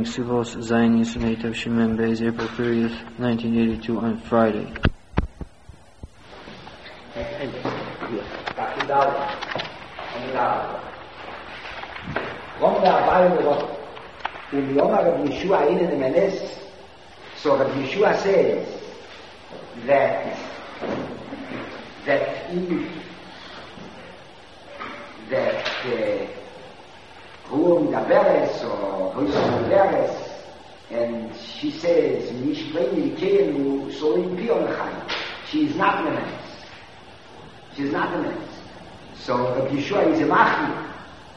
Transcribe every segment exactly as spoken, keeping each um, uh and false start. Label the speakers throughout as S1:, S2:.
S1: Sivos Zayin Yisunei Tavshin Mem Beis, April thirtieth, nineteen eighty-two, on Friday.
S2: In Yom Rabbi Yeshua in the Menes, so Rabbi Yeshua says that that if that who Medaberes or who Medaberes, and she says Mishpei Mikenu so in Pion Chai, she is not the Menes. She is not the Menes. So Rabbi Yeshua is a Machmir.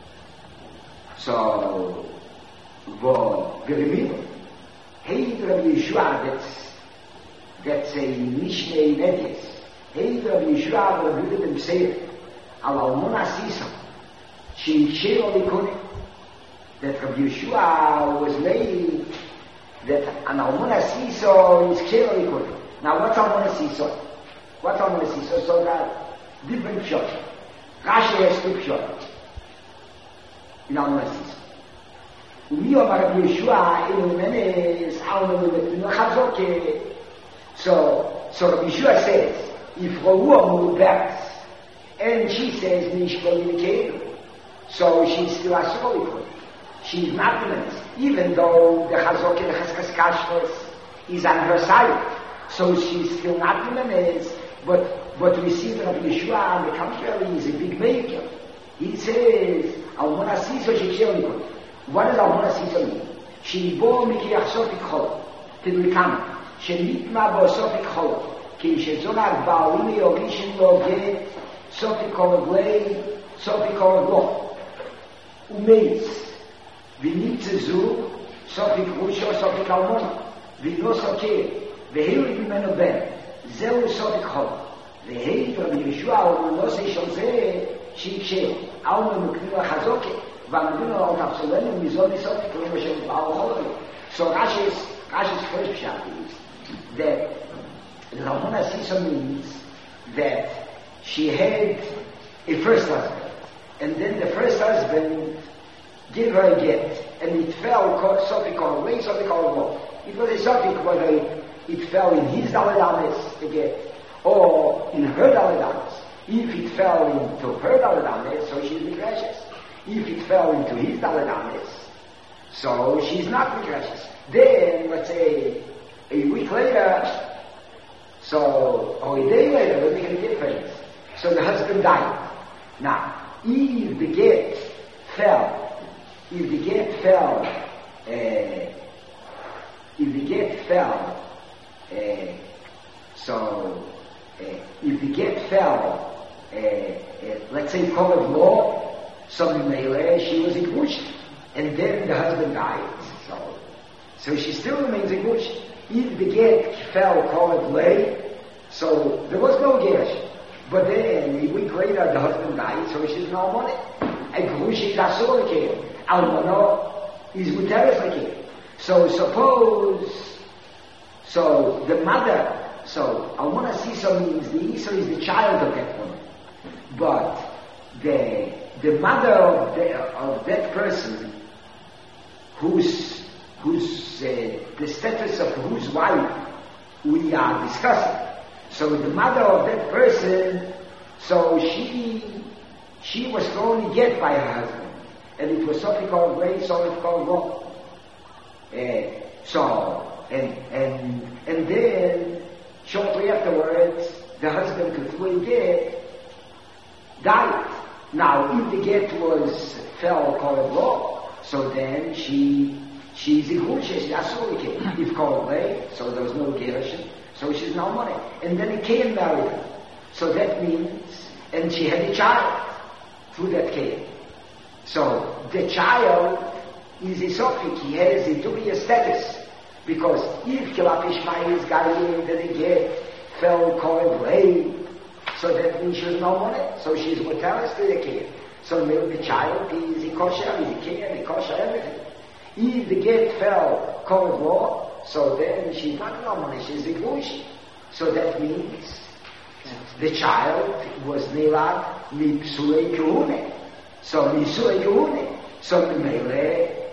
S2: So wo geremim hey Rabbi Yeshua that's that's a Mishnei Nedes hey Rabbi Yeshua Rabbi Yudem Seir al Almona Sisa she Sheo Likone that Rabbi Yeshua was made that an Almona Sisa is Sheo Likone. Now what's Almona Sisa? What's Almona Sisa? So that different shot Rashi has two shots in Almona Sisa. We are Rabbi Yeshua in the Menes, so, so Rabbi Yeshua says, if Ra'ua Mu'berz, and she says, Mishpei, so she's still a soul. She's not the Menes, even though the Chazok and the Cheskas Kashvos is on her side. So she's still not the Menes, but, but we see that Rabbi Yeshua, on the contrary, is a big maker. He says, Almona Sisa Shechel. What does Almona Sisa mean? She'bo mikiyach sofik chol. Tidlikam. She'nitma bo sofik chol. Ki she'zonar ba'alimi orishin lo get sofik kol glei, sofik kol lo. Umeitz. V'nitze zu, sofik rusho, sofik almona. V'no sokeh. V'heiru b'meno ben. Zeu sofik chol. V'heiru Rabbi Yeshua u'no se shol ze, she'iksheh. Alma mukniu achazokeh. So Rashi's Rashi's first pshat is that the Almona Sisa means that she had a first husband, and then the first husband gave her a get, and it fell Sophie called way, Sophie called low. It was a Sophie whether it fell in his Daladames, the get, or in her Daladames. If it fell into her Daladames, so she's the gracious. If it fell into his Daladames, so she's not regressions. Then, let's say, a week later, so, or a day later, we'll make a difference. So the husband died. Now, if the get fell, if the get fell, uh, if the get fell, uh, so, uh, if the get fell, uh, uh, let's say, call it law, so she was a Gush, and then the husband died. So, so she still remains a Gush. If the get fell, call it lay, so there was no Gersh. But then a week later the husband died, so she's no money. A Gush is Asur Lekeh. Almano is Muteres Lekeh. So suppose, so the mother, so Almona Sisa means the Isa is the child of that woman. But the The mother of, the, of that person, whose, whose, uh, the status of whose wife we are discussing. So the mother of that person, so she, she was only get by her husband. And it was something called great, something called wrong. Uh, so, and, and, and then, shortly afterwards, the husband could fully get, died. Now, if the get was fell called law, so then she she's a good, she's Yasurike. If called lay, so there was no gershon, so she's no money. And then he came married her. So that means, and she had a child through that came. So the child is a sophic, he has a dubious status. Because if Kilap Ishmael is guided, then the get fell called lay, so that means she has no money. So she's mortalis to the kid. So the child is a kosher, is a kid, a kosher, everything. If the get fell called law, so then she's not no money, she's a gush. So that means the child was nilad mipsule kuhune. So mipsule kuhune. So the mele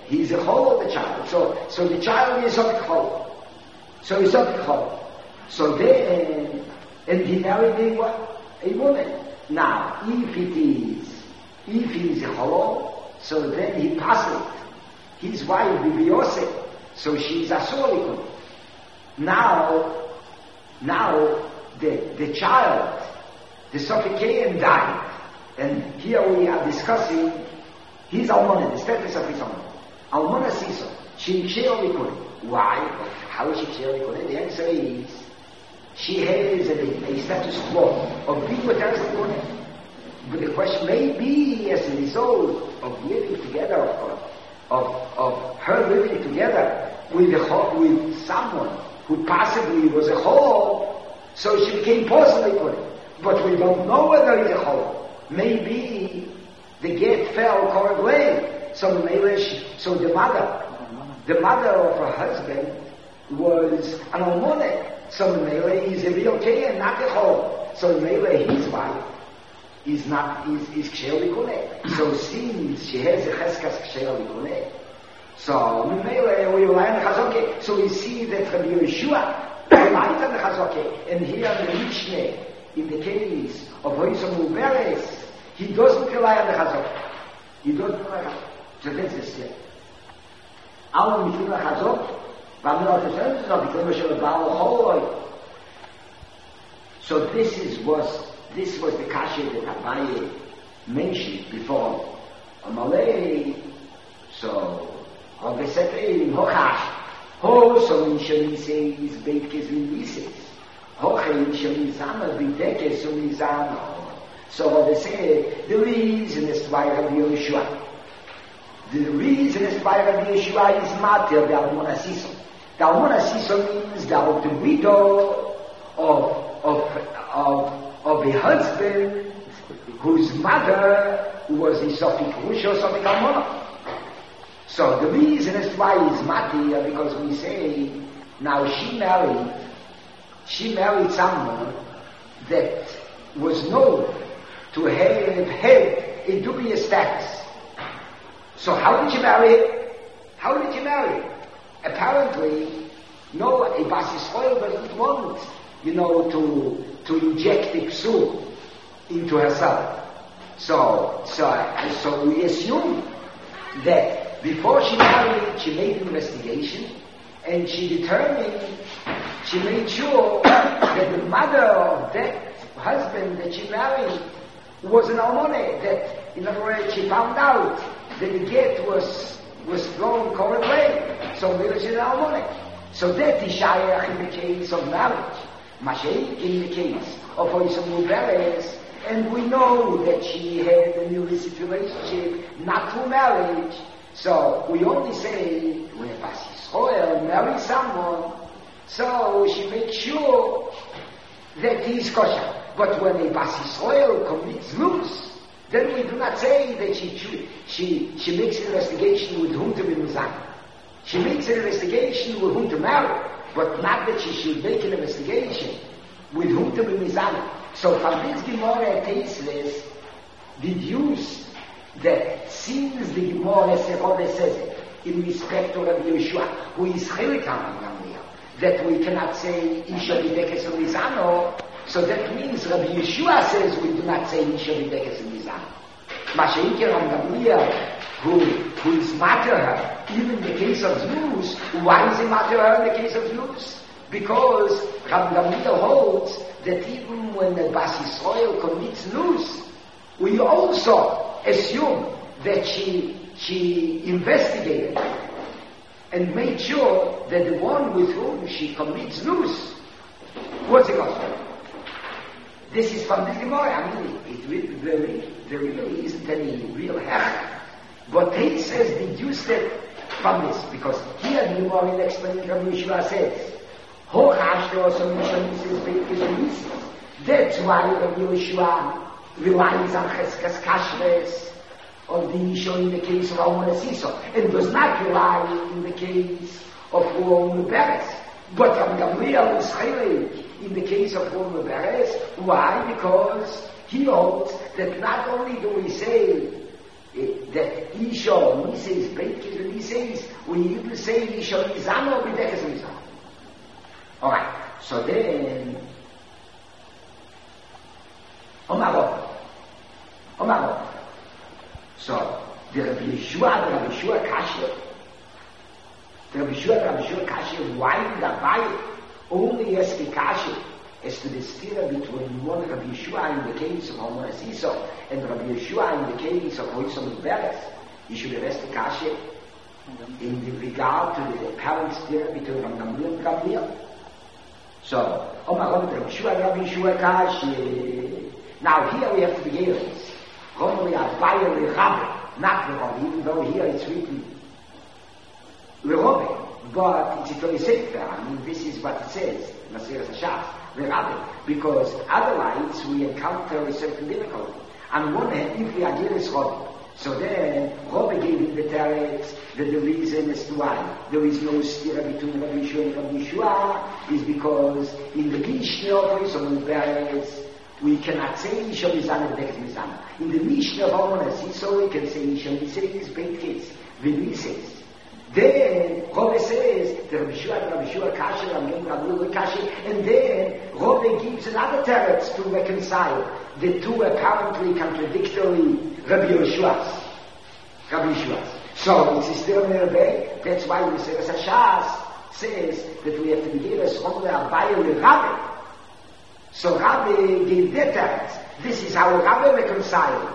S2: he's a chol of the child. So, so the child is a chol. So he's a chol. So then, and he married a what? A woman. Now, if it is, if he is a chol, so then he passes it. His wife, Bibi Yosef, so she's a solikun. Now, now, the, the child, the Sophikean died. And here we are discussing his almana, the status of his almana. Almana Siso, she ksheolikun. Why? How is she ksheolikun? The answer is, she has a, a status quo of being with her. But the question may be as a result of living together, of, of, of her living together with, a, with someone who possibly was a chol, so she became possibly. But we don't know whether he's a chol. Maybe the get fell correct way. So the so the mother, the mother of her husband was an almona. So the mele is a real and not a chol. So the mele, his wife, is not is is ksher likuneh. So since she has a cheskas ksher likuneh, so the mele we rely on the chazoke. So we see that Rabbi Yeshua relies on the chazoke, and here in the Mishnah, in the case of Hoysam Uberes, he doesn't rely on the chazok. He doesn't rely on the chazok. So that's the step. Our Mishum HaChazok, so this is was this was the kasha that Abaye mentioned before. Amalei, so Hovesetein Hochash, Ho so in Shalisei is Beitkes Lises, Hoche in Shalizama Beitekes Umizano. So what they say, the reason is why Rabbi Yeshua. The reason is why Rabbi Yeshua is mater the Almona Siso. The Almona Siso means that the widow of, of, of, of a husband whose mother was a Sofik Rush or Sofik Almona. So the reason is why he's mater, because we say, now she married, she married someone that was known to have had a dubious status. So how did you marry it? How did you marry it? Apparently, no, a Bas Yisrael doesn't want, you know, to to inject the psul into herself. So, so, so we assume that before she married, she made an investigation, and she determined, she made sure that the mother of that husband that she married was an almone, that, in other words, she found out that the get was was thrown correct way. So there is an almone. So that is shayach in the case of marriage. Mashiach in the case of Hoysam Uberes, and we know that she had an illicit relationship, not through marriage. So we only say when a Bas Yisrael marries someone, so she makes sure that he is kosher. But when a Bas Yisrael commits loose, then we do not say that she she she makes an investigation with whom to be mizan. She makes an investigation with whom to marry, but not that she should make an investigation with whom to be mizan. So from this Gemara Teisles deduce that since the Gemara says it in respect to Rabbi Yeshua, who is Chelik HaMamliel, that we cannot say Isha B'dekes Mizano. So that means Rabbi Yeshua says we do not say Isha B'dekes Mizan. Mashiach Ram Gamliel, who, who is matter her, even in the case of Znus, why is he matter her in the case of Znus? Because Ram Gamliel holds that even when the Bas Yisrael commits Znus, we also assume that she, she investigated and made sure that the one with whom she commits Znus was a gospel. This is from the Gemara. I mean, it, it really, there really isn't any real hech. But he says deduced it from this, because here the Gemara in explaining Rabbi Yeshua says, that's why Rabbi Yeshua relies on Cheskas Kashres of the Isha in the case of Almona Siso, and does not rely in the case of Ruom Beres. But Rabbi Gamliel is Chelik in the case of Ruom Beres. Why? Because he holds that not only do we say uh, that Isha he says Beitkis, when he says, when you say Yishon Mizano, Bidekes Mizano. Alright, so then, Omar Omar So, the Rabbi Yeshua, the Rabbi Yeshua Kasher, the Rabbi Yeshua, the Rabbi Yeshua Kasher, why in the Bible only as the Kasher as to the stir between one Rabbi Yeshua in the case of Homer Asiso and Rabbi Yeshua in the case of Hoysam Beres. You should arrest the Kasher in the regard to the apparent stir between Rabbi Gamliel and Gamliel. So, Omar Rabbi Yeshua, Rabbi Yeshua Kasher. Now here we have to be honest. Normally Abaye Rabbi, not the Rabbi, even though here it's written Rabbi, but it's very safe. I mean, this is what it says, Masir Hashas, Rabbi, because otherwise we encounter a certain difficulty. On one hand, if we are here as Rabbi, so then Rabbi gave in the text that the reason as to why there is no stir between Rabbi Yeshua and Rabbi Yeshua is because in the Mishnah of Yisrael Beres, we cannot say Yishon Mizana B'Dekes Mizana. In the Mishnah of Almanas, so we can say Yishon Mizana B'Dekes When he says, then Rabbi says, the Rabbi Yeshua, Rabbi Yeshua Kasher, Rabbi Yeshua Kasher, and then Rabbi gives another teretz to reconcile the two apparently contradictory Rabbi Yeshua's. Rabbi Yeshua's. So it's still in Rabbi. That's why the Sefer Hashas says that we have to begin as Rabbi Abaye with Rabbi. So Rabbi gave that teretz. This is how Rabbi reconciled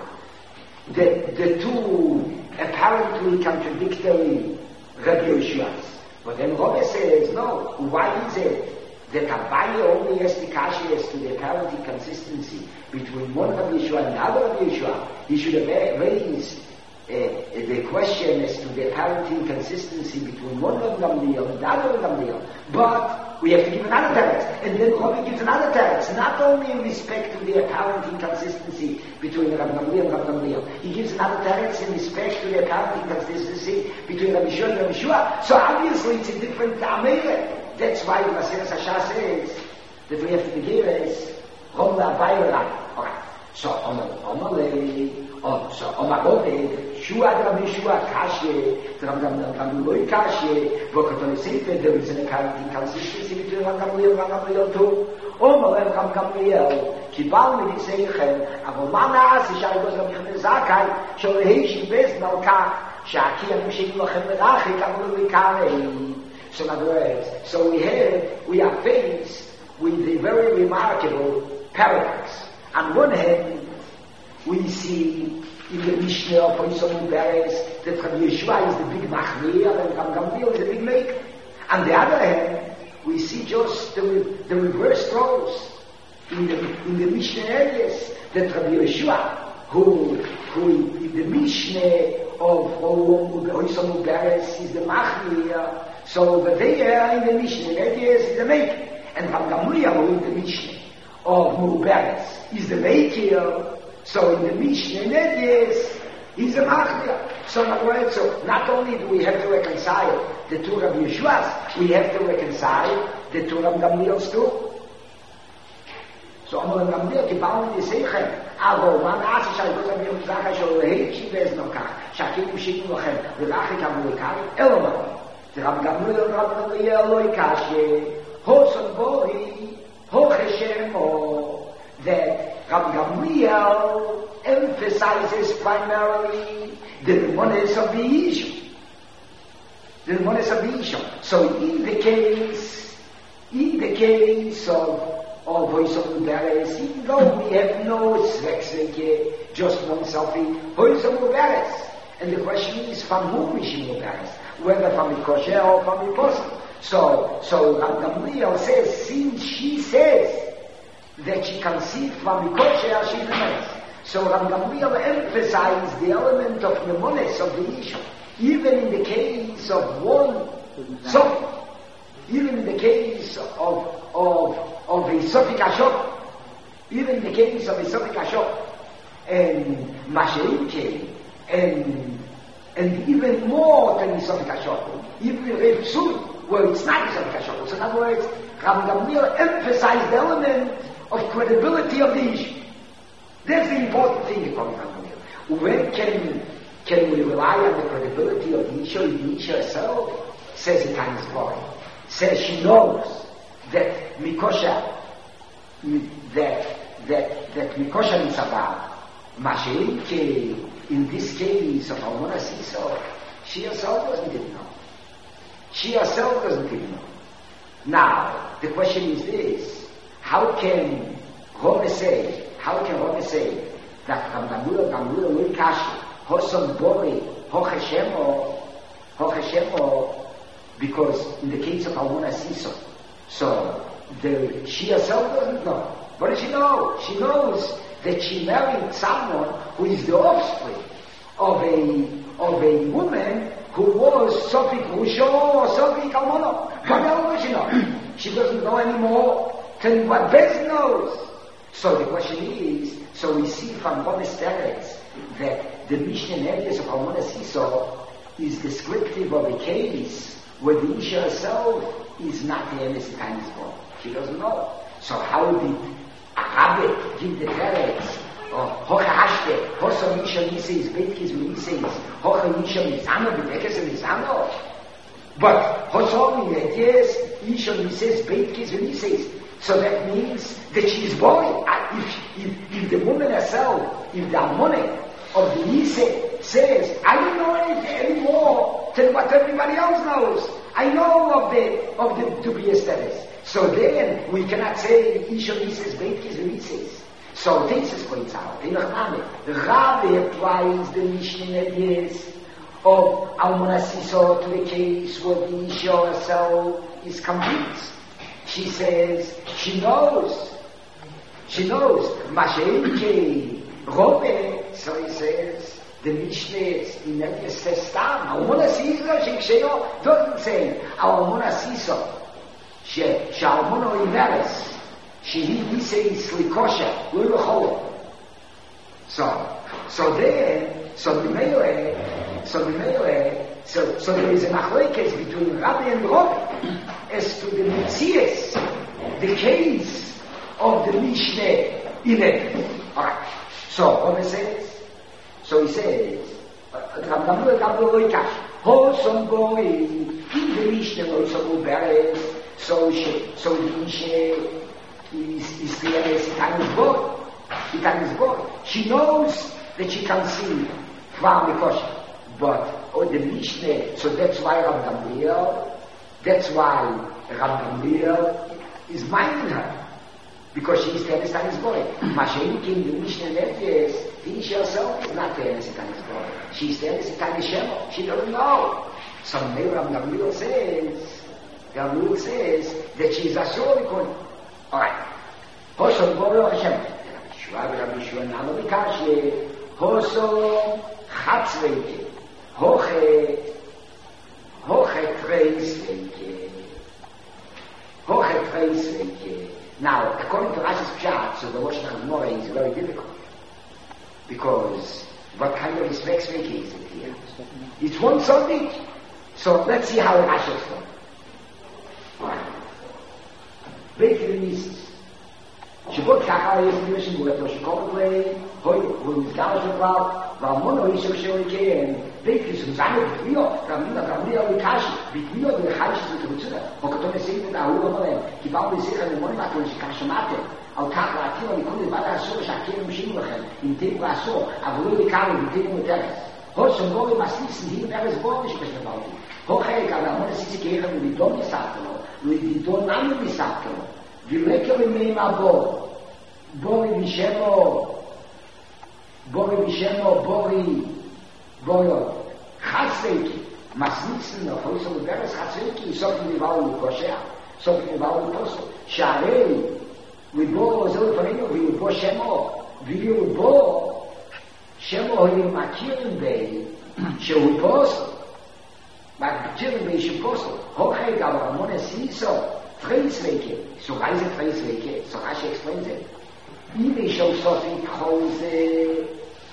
S2: the, the two apparently contradictory Rabbi Yeshua's. But then Rabbi says, no, why is it that Abaye only has the kasha as to the apparent inconsistency between one Rabbi Yeshua and another Rabbi Yeshua? He should have raised uh, the question as to the apparent inconsistency between one Rabbi Gamliel and another Rabbi Gamliel. But we have to give another teretz, and then Rabbi gives another teretz, not only in respect to the apparent inconsistency between Rabbi Gamliel and Rabbi Gamliel. He gives another teretz in respect to the apparent inconsistency between Rabbi Yeshua and Rabbi Yeshua. So obviously it's a different Amele. That's why the Masir Sasha says that we have to begin as Rabbi Abaye Rabbi. Alright. So Omar Omar Oh, so Omar Rabbi Shua Rabbi Yeshua Kashe, Rabbi Gamliel Kashe, Vokatoni Sefer, there is an apparent inconsistency between Rabbi Gamliel and Rabbi Gamliel too. Omar Rabbi Gamliel, Kibal Mediseichen, Avo Mana Asi Shai Goz Rabbi Chaim Zakai, Sholehei Shibez Nalka, Shaki Amishik Lochem Merachik, Amul Vikarei. So in other words, so we have, we are faced with a very remarkable paradox. On one hand, we see in the Mishnah of Yisrael Beres that Rabbi Yeshua is the big Machmir and Rabbi Gamliel is the big maker. On the other hand, we see just the, the reverse roles in the, in the Mishnah areas that Rabbi Yeshua, who, who in the Mishnah of Yisrael Beres is the Machmir, so over there in the Mishnah areas is the maker. And Rabbi Gamliel, who in the Mishnah of Muberes is the maker. So in the Mishnah Nedies, he's a Machmir. So in other words, so not only do we have to reconcile the two Rabbi Yeshua's, we have to reconcile the two Rabbi Gamliel's too. So Amar Gamliel Kibal Yiseichen, Avo Man Asi Shai Goz Rabbi Yisrael Sholehei Shibez Nalka, Shakim Ushikim Lochem, V'Rachik Amul Vikari, Elomar. The Rabbi Gamliel and Rabbi Gamliel Loi Kashe, Hoson Boi, Hocheshemo, that Rabbi Gamliel emphasizes primarily the Rimones of the issue. The Rimones of the issue. So in the case, in the case of of Hoysam Beres, even though we have no Svexeke, just one selfie, Hoysam Beres. And the question is from whom is she Beres? Whether from the kosher or from the apostle. So, so Rabbi Gamliel says, since she says that she conceived from the kosher, she's a man. So Rabbi Gamliel emphasized the element of nemones of the issue, even in the case of one Sophie, even in the case of of of a Sophie Kashop, even in the case of a Sophie Kashop, and Masheike, and and even more than the Sophie Kashop, even Rev Sun, where it's not the Sophie Kashop. So in other words, Rabbi Gamliel emphasized the element of credibility of the issue. That's the important thing in Rabbi Gamliel. When can Can we rely on the credibility of the Isha, the Isha herself? Says the Tainis boy. Says she knows that Mikosha, that that that Mikosha is about Mashiach. In this case of Almona Siso, she herself doesn't even know. She herself doesn't even know. Now, the question is this: how can Rome say? How can Rome say that Gamdamura Gamdamura Likashi Hosom Bori Hocheshemo Hocheshemo? Because in the case of Almona Siso, so the, she herself doesn't know. What does she know? She knows that she married someone who is the offspring of a of a woman who was Sofik Rusho or Sofik Almono. What else does she know? She doesn't know anymore than what Bez knows. So the question is, so we see from Gomes Teretz that the Mishnah areas of Almona Siso is descriptive of a case where the Isha herself is not the Emes Tainis born. She doesn't know. So how did Rabbi give the Teretz? Hocha Hashte, Hosa Isha Niseis, Beitkis Niseis, Hocha Isha Mizano, Bibekes Mizano. But Hosa yes, Isha Niseis, Beitkis Niseis. So that means that she is born. If, if, if the woman herself, if the Amone of the Nise says, I don't know anything anymore than what everybody else knows. I know of the of the dubious status. So then we cannot say Isha Niseis, Beitkis Niseis. So this is points out. The Rabbi applies the Mishnah yes of Almona Siso to the case where the Isha herself is convinced. She says she knows. She knows. Mashenke Robe. So he says the Mishnah in the says Stam. Almona Siso Sheksheo doesn't say Almona Siso. She she Almona Iveres. She he says Likosha, we're a So, so there, so the melee, so the melee, so so there is a machlekes between Rabbi and Rabbi as to the Mitzias, the case of the Mishnah in it. Alright. So Rabbi says, so he says, Gamdamur Gamdamur Loikash, Hosom Goi, in the Mishnah Hosom Beres, so she, so the Mishnah is, is the Tainis born. The Tainis born. She knows that she can see from the kosher. But oh, the Mishnah, so that's why Rav Gamliel, that's why Rav Gamliel is minding her. Because she is the Tainis born. Mashenki in the Mishnah Nefes, the Isha herself is not the Tainis born. She is the Tainis Shemo. She doesn't know. So now Rav Gamliel says, Gamliel says that she is a Shorikon. Alright. Hoso Boro Hashem. Shua Rabbi Shua Nano Bikashe. Hoso Chatzveike. Hoche. Hoche Treisveike. Hoche Treisveike. Now, according to Rashi's Pshat, so the Rosh Hashanah is very difficult. Because what kind of Sveksveike is it here? It's one subject. So let's see how Rashi explains. Alright. Baker Mises. שבו ככה יש מישהו בו שכל פליי, הוי, הוא מסגר שבא, והמון הוא אישו שהוא יקיים, ביקרי שמצאנו בתביעו, רמינה, רמינה הוא יקשי, בתביעו ולחי שזה תרוצה, או כתוב מסיימת את ההוא אמרם, כי באו בשיחה למונים מהכול שכך שמעתם, על כך להתיר הליכוד לבד האסור שהכירים שינו לכם, אם תיבו האסור, אבל לא יקרו ותיבו מטרס. הו שבו ומסליס נהים ארז בו נשפש לבאותי. הו חלק על המון הסיסי כאיכם ולידון ניסעת לו, ולידון ננו ניסעת לו. ולקר ממאים הבו, בורי בשמו, בורי בשמו, בורי, בורי, חסקי, מסניצן, חויסו וברס חסקי, סופי נבאו לקושע, סופי נבאו לקושע, שערי, ובו זהו לפנינו, ובו שמו, ובו, שמו הם מכירים בי, שהוא פוסל, מכירים בי שהוא פוסל, הוכי גם המון הסיסו, Freisweke, so reise Freisweke, so Rashi explains it. Ibe shel sofik chose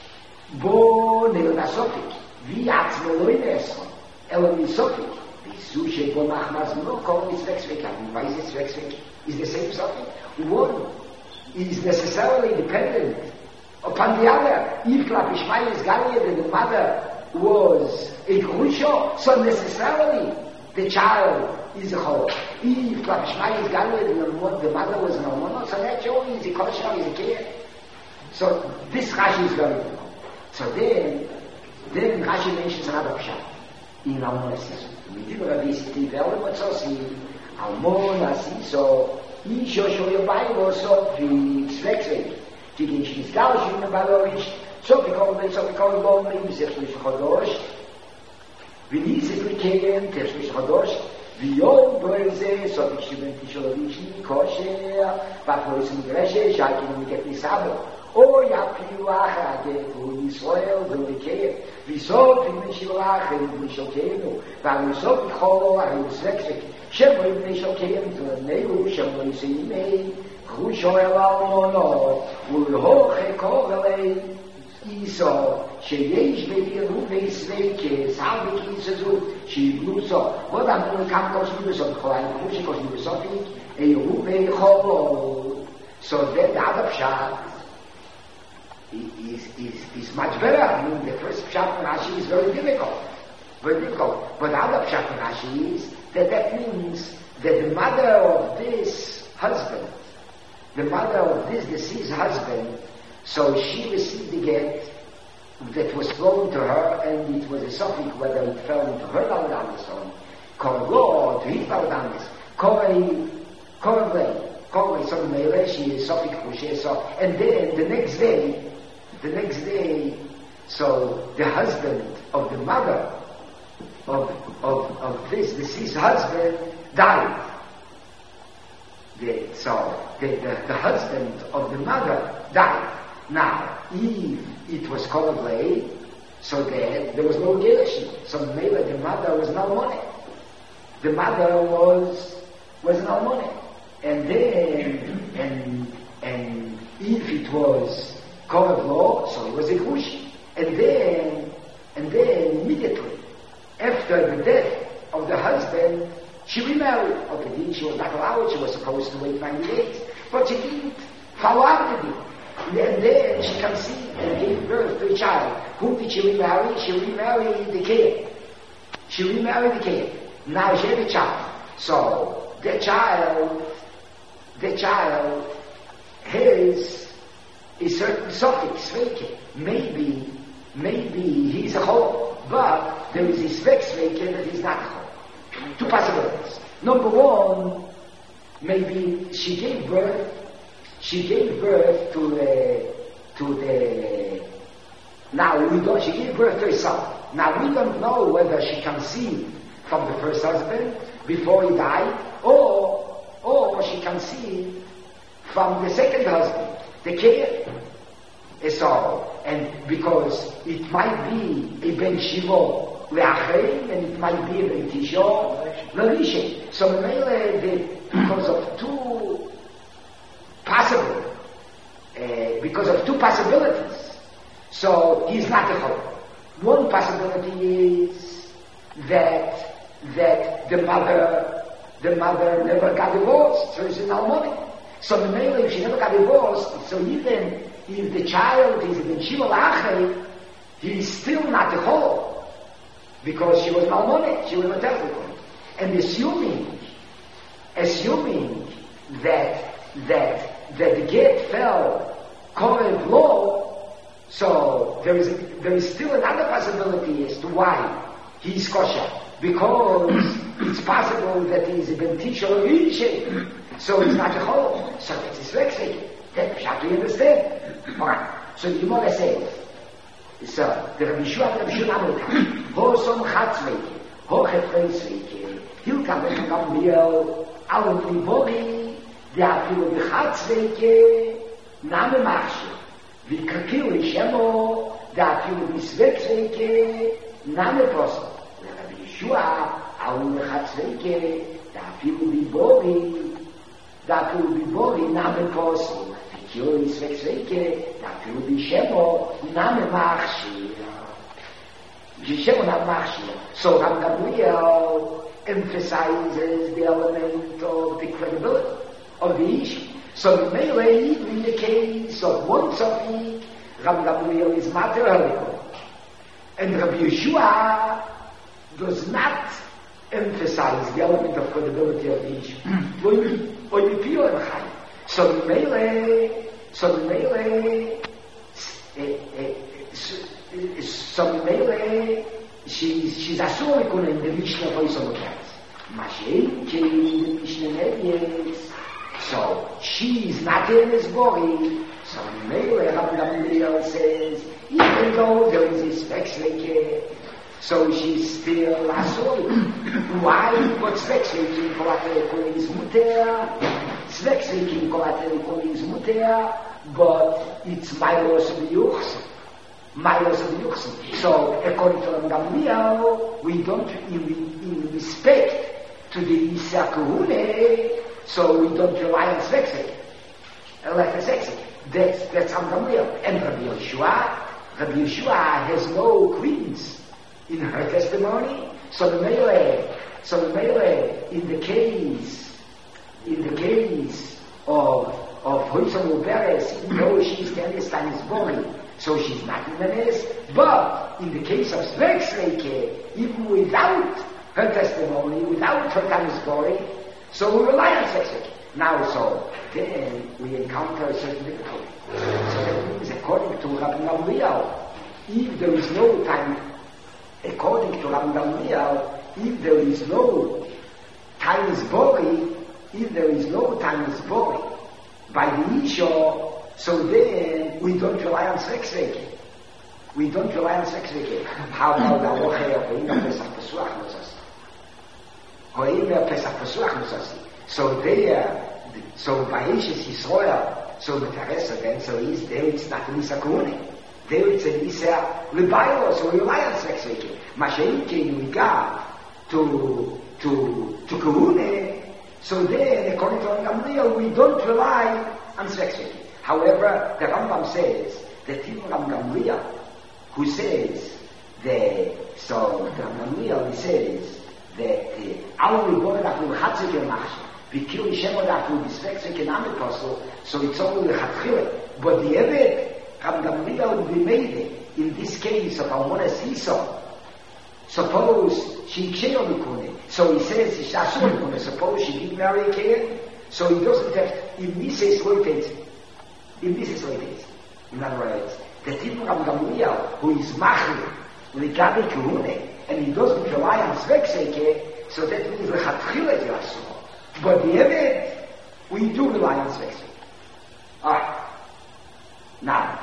S2: bo neona sofik, vi atzmo lo ineso, elo mi sofik, visu shebo nachmas no kol is Freisweke, and why is it Freisweke? Is the same sofik? One is necessarily dependent upon the other. If la Pishmael is Galia, then the mother was a grusha, so necessarily the child is a chol. If Klapshmai is galway, the mother was an almana, so naturally he's a kosher, he's a kid. So this Rashi is very good. So then, then Rashi mentions another pshat in Almona Siso. We did what this is very so see Almona Siso, Isho Shoyo Bible, so the Svexweg, gegen Schizgalsch in the Balovich, so because so because Lomri, Zechlish Chodosh, Vinise Frikegen, Techlish Chodosh, Viol Breze, so the Shiventi Sholovichi, Kosher, Bapois Migreshe, Shakin Miketi Sabo. או יפילח הגאו ישראל ולקיים ויסוד בני שלח בני שלקיינו והמסוד בכל היוסקסק שבו בני שלקיים תלנאו שבו יסיימי חושו אל אלמונו ולהוך כל אלי איסו שיש בירו ויסויקה סעבק איסזו שיבלוסו ודאמנו לכם קושי בסוד בכל היחושי קושי בסופיק אירו ויכולו so that the other pshat is, is, is much better. I mean, the first pshat in Rashi is very difficult. Very difficult. But the other pshat in Rashi is that that means that the mother of this husband, the mother of this deceased husband, so she received the get that was thrown to her, and it was a suffix whether it fell into her Daladamis or Korgo, to his Daladamis, Korei, Korei, Korei, so Mele, she is suffix Pushe, so, and then the next day, the next day, so the husband of the mother of, of, of this deceased husband died. The, so the, the, the husband of the mother died. Now, if it was called late, so that there was no gerushin. So maybe the mother was no money. The mother was was no money. And then, and and if it was called law, so it was a gush. And then, and then immediately after the death of the husband, she remarried. Okay, she was not allowed. She was supposed to wait ninety days, but she didn't follow up with it. And then she conceived and gave birth to a child. Whom did she remarry? She remarried the kid. She remarried the kid. Now she had a child. So the child, the child has a certain suffix, sveke. Maybe, maybe he's a chol, but there is a svek sveke that he's not a chol. Two possibilities. Number one, maybe she gave birth. She gave birth to the, to the, now we don't, she gave birth to a son. Now we don't know whether she conceived from the first husband before he died, or, or she conceived from the second husband, the kid. So, and because it might be a ben shivo le'achrein, and it might be a ben tisho le'rishin. So mainly because of two possible, uh, because of two possibilities. So he's not a chol. One possibility is that that the mother the mother never got divorced, so it's an almoni. So the male, if she never got divorced, so even if the child is in shiva la'achei, he is still not a chol, because she was an almoni, she was a technical. And assuming, assuming that that that the get fell covered low, so there is there is still another possibility as to why he's kosher, because it's possible that he's a bentisha or rinshe, so he's not a chol, so it's his vexing. That pshat we understand. Alright, so the Gemara says, so the Rabbi Shua and Rabbi Shua Amrita, ho som chatzveke, ho chetfei sveke, hilka vechem gamliel, alon libori, ואפילו בחצווקה נאמה מחשב ויקרקיר לשמו ואפילו בסווקסווקה נאמה פוסק ורבי ישוע אהוב בחצווקה ואפילו בבורי ואפילו בבורי נאמה פוסק וקיר בסווקסווקה ואפילו בשמו נאמה מחשב בשמו נאמה מחשב. So Rabbi Gamliel emphasizes the element of the credibility of the issue. So mainly in the case of one Sophie, Rabbi Gamliel is matter herikol. And Rabbi Yeshua does not emphasize the element of credibility of the issue. So the Mele, so the Mele, so the Mele, she's she's assured in the Mishnah voice of the class. Mashiach in the Mishnah Nevi'es. So she's not in his body. So the Mele, Rabbi Gamliel says, even though there is this vexleke, so she's still assured. Why? But vexleke kolater is muter. Vexleke kolater is muter. But it's Milos of the Yuchs. Milos of the Yuchs. So, according to Rabbi Gamliel, we don't, in, in respect to the Isa Kahune, so we don't rely on Vexleke. Like the Vexleke. That's, that's Rabbi Gamliel. And Rabbi Yeshua, Rabbi Yeshua has no credence in her testimony. So the Mele, so the Mele, in the case, in the case of of Hoysam Uberes, even though she's the Einstein's body, so she's not in the nest. But in the case of Svexleke, even without her testimony, without her Tanis body, so we rely on Svexleke. Now, so then we encounter a certain difficulty. So that means, according to Rabbi Gamliel, if there is no time, according to Rabbi Gamliel, if there is no Tanis body, if there is no Tanis body by the Isha, so then we don't rely on Svexleke. We don't rely on Svexleke. How about the Woche of Oina Pesach Pesuach Nosasi? Oina Pesach Pesuach Nosasi. So there, so by Ishes Yisroel, so the Teresa then, so is there it's not an Isa Kuhune. There it's an Isa Libailo, so we rely on Svexleke. Mashaike in regard to, to, to Kuhune, so then, according to Gamliel, we don't rely on Svexleke. However, the Rambam says that even Gamliel, who says that, so the Gamliel, he says that our Rebbe that will Hatzik el Machshav, Bikil Shemo that will be Svexleke and Apostle, so it's only the Chatchile. But the Evet, Rabbi Gamliel will be made in this case of Almonas Esau. Suppose she killed Mikune. So he says, she Mikune. Suppose she did marry a kid, so he doesn't have, if he says Loitet, if he says Loitet, in other words, the Tibu Rabbi Gamliel, who is Machli, regarding Kuhune, and he doesn't rely on Svexleke, so that means the Chatchile Yasuo. But the Evet, we do rely on Svexleke. Alright. Now,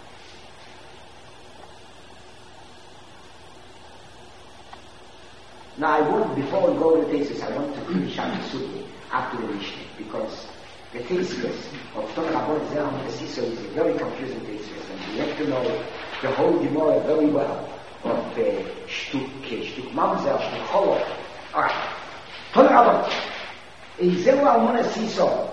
S2: Now I want, before we go to the thesis, I want to finish up the Sugi after the Mishnah, because the thesis of Tom Rabban Zer HaMesiso is a very confusing thesis, and we have to know the whole Gemara very well of the Shtuk, Shtuk Mamzer, Shtuk Cholov. Alright. Tom Rabban, Eizeu Almonas Esau,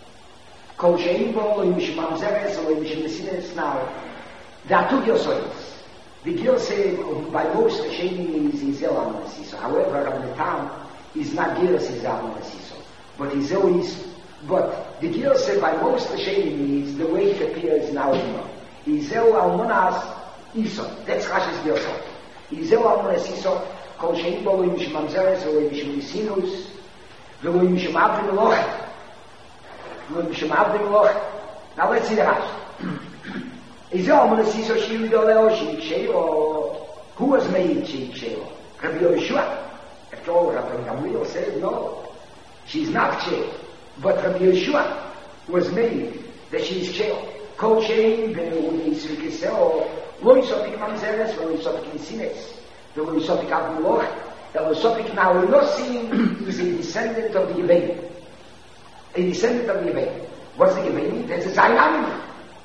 S2: Kol She'im Bo, Im Mishum Mamzeres, or Im Mishum Mesines, now, there are two Gilsoids. The Gil said, by most Hashem is Eizeu Almonas Esau. However, on the town is not Gil says Almonas Esau, but Eizeu is. But the Gil said, by most Hashem is the way it appears in our Gemara. Eizeu Almonas Esau. That's Rashi's Gil said. Eizeu Almonas Esau. Kol She'im Bo Im Mishum Mamzeres or Im Mishum Mesinus, V'lo Im Mishum Avdim Melochet. V'lo Im Mishum Avdim Melochet. Now let's see the Rashi. Eizeu Almonas Esau Shiri Doleo Shiri Ksheo. Who was made Shiri Ksheo? Rabbi Yeshua. After all, Rabbi Gamliel said no, she's not Ksheo. But Rabbi Yeshua was made that she is Ksheo. Kol Shein B'Ne'uni Yisri Kiseo Lo Yisopik Mamzeres Lo Yisopik Nisines Lo Yisopik Avdim Melochet. Lo Yisopik now we're not seeing is a descendant of the Yevanim. A descendant of the Yevanim. What's the Yevanim? There's a Zayin.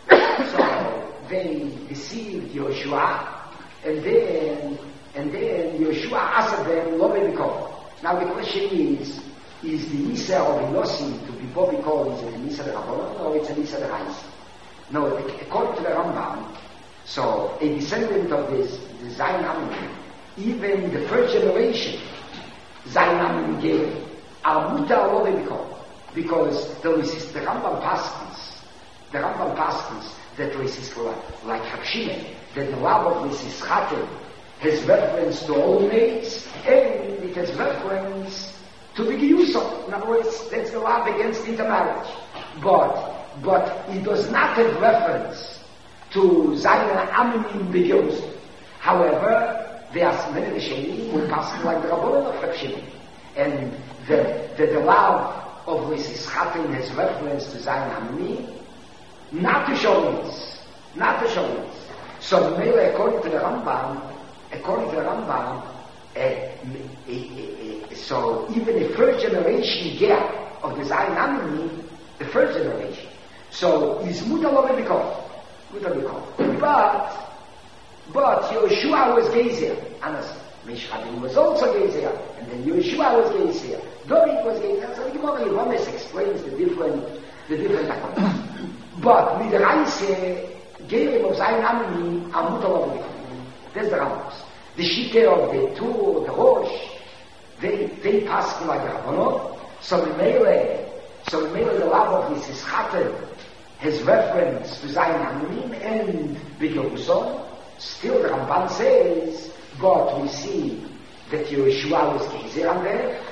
S2: So they deceived Yoshua, and then and then Yoshua asked them, Lo Bebikol. Now the question is, is the Nisa of Ilosi to be Bobikol, is it the Nisa de Rabbanon, or it's a Nisa de Reis? No, according to the Rambam, so a descendant of this, the Zayin Amin, even the first generation, Zayin Amin gave, are Muta Lo Bebikol, because there is the Rambam Paskins, the Rambam Paskins, that race is like, like Hakshime, that the love of this is Chatem, has reference to all maids, and it has reference to the Giyuso. In other words, that's the law against intermarriage. But, but it does not have reference to Zayin Aminim B'Giyuso. However, there are many Rishonim who pass like the Rabbanon of Reb Shimon. And the, the, the law of Mrs. Chatin has reference to Zayin Aminim, not to show this. Not to show this. So, maybe according to the Rambam, according to the Rambam, uh, uh, uh, uh, so even the first generation gap of the Zayin Aminim, the first generation, so is Mutal Obedikov. Mutal Obedikov. But, but Yeshua was Gezer. Honestly. Mishchabim was also Gezer. And then Yeshua was Gezer. David was Gezer. So the Gemara Yevomes explains the different, the different accounts. But with the Reise, Gerim of Zayin Aminim are Mutal Obedikov. That's the Rambam. The Shike of the Tur, the Rosh, they, they pass to like the Rabbanot. So the Mele, so the Mele, the love of Missus Chater has reference to Zayin Aminim and B'Giyuso. Still the Ramban says, but we see that Yeshua was Gezer on there.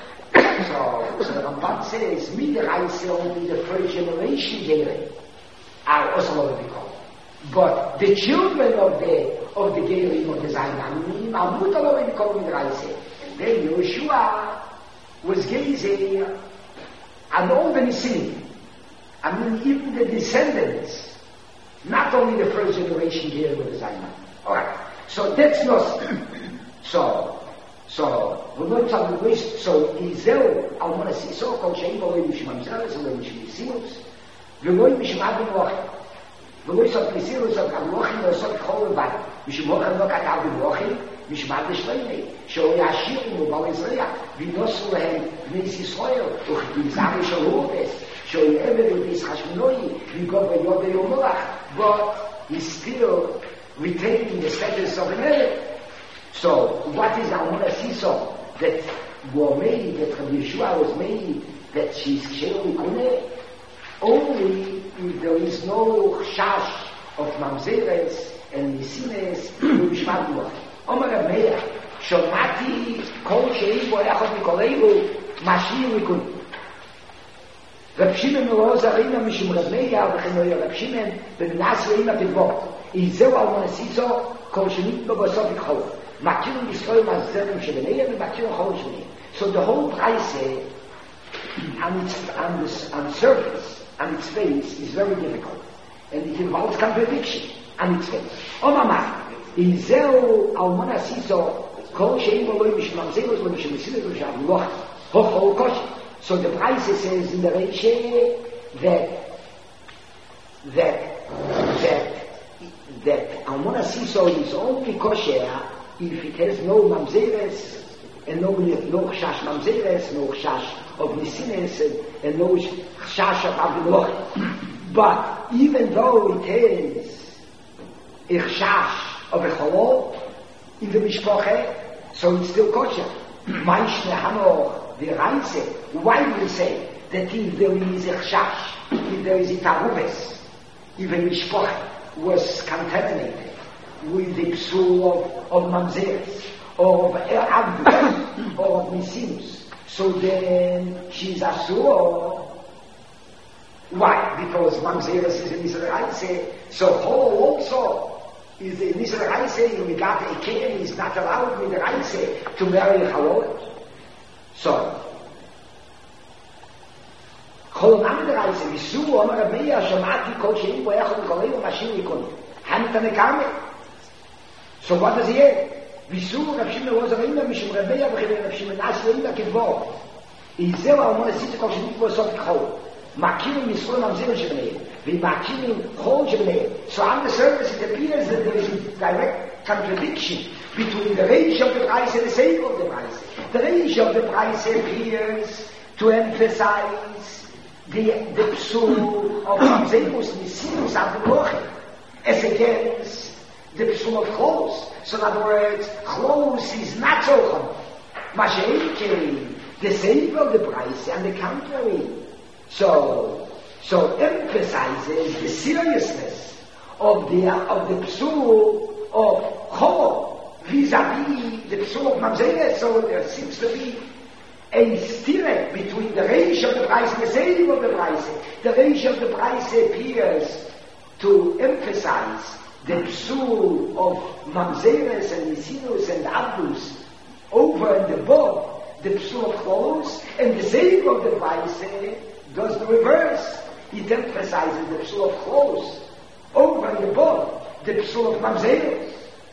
S2: so, so the Ramban says, Midraise only the first generation Gerim are also Obedikov. But the children of the of the Gerim of the Zayin Aminim are Mutal Obedikov Midraise. And then Yeshua was Gezer and all the Nisim. I mean, even the descendants, not only the first generation Gerim of the Zayin Aminim. Alright, so that's not, so, so, we're going to talk about this, so, Izel, I want to see, so, Kol Sheim, Olei Mishim Amzeres, Olei Mishim Yisinus, Olei Mishim Abin Rochim, Olei Sot Nisirus, Sot Abrochim, Olei Sot Chol Levad, Mishim Rochim, Lo Kat Abin Rochim, Mishim Abin Shleimei, Sheol Yashirim, Ubal Israel, Vinosu Lehem, Bnei Yisrael, Uch Bizarre Shalurdes, Sheol Ebed, Ubis Hashmonoi, Vigov Yode Yomolach, but he's still retaining the status of an elder. So, what is Amuna Siso that were made, that Rabbi Yeshua was made, that she's Ksheru Kuneh? Only if there is no chash of Mamzeres and Nisines B'Mishmat Duach. Omer Rameya, Shomati Kol Shein Bo Echot Mikoleiru Mashir Mikun. Reb Shimon Meloza Reina Mishim Rameya V'chenoya Reb Shimon B'Minas Reina Pivot. Izeu al Monesizo, Kol Shenit Bo Bosov Yichol. Makirim Yisrael Mazzerim Shebeneya, and Makirim Chol Shebeneya. So the whole price on its, on the on surface, on its face, is very difficult. And it involves contradiction on its face. O Mama, Izeu al Monesizo, Kol Shein Bo Lo Mishim Amzeros, Lo Mishim Mesinos, Lo Mishim Loch, Ho Chol Kosh. So the price says in the Reiche that, that, that, that Almona Siso is only kosher if it has no mamzeres and no no chash mamzeres, no chash of nisines and, and no chash of avimloch. But even though it has a chash of a cholol in the mishpoche, so it's still kosher. Ma'ishne hanoch the Reise. Why do we say that if there is a chash, if there is a tarubes, if a mishpoche was contaminated with the psul of, of mamzeres, or of abdu, or of nisinus, so then she's asur. Why? Because mamzeres is in Israel, so whole also is in Israel, and we got a king is not allowed with the Reise to marry a halol. So, כל נאמד רייס ביסו אומר רביע שמעתי כל שאין בו אחד גולי ומשין יקון הנת נקאמה. So what does he have? ביסו רב שמעון was a rinda משם רביע וכן רב שמעון נאס rinda כדבור. איזהו אמונה סיטה כל שאין בו סוף כחול. מכירים ישראל ממזיר שבניהם ומכירים חול שבניהם. So on the surface it appears that there is a direct contradiction between the range of the price and the sale of the price. The range of the price appears to emphasize the the psul of Mamzeros Nisinus Avimlochim as against the psul of Chlos. So in other words, Chlos is not so common. Masheikei, the same of the price and the contrary. So, so emphasizes the seriousness of the of the psul of Chol vis-a-vis the psul of Mamzeres, so there seems to be a stire between the Reish of the Preis and the Seiv of the Preis. The Reish of the Preis appears to emphasize the psul of Mamzeres and Nisinus and Abdus over and above the psul of Cholos, and the Seiv of the Preis does the reverse. It emphasizes the psul of Cholos over and above the psul of Mamzeres.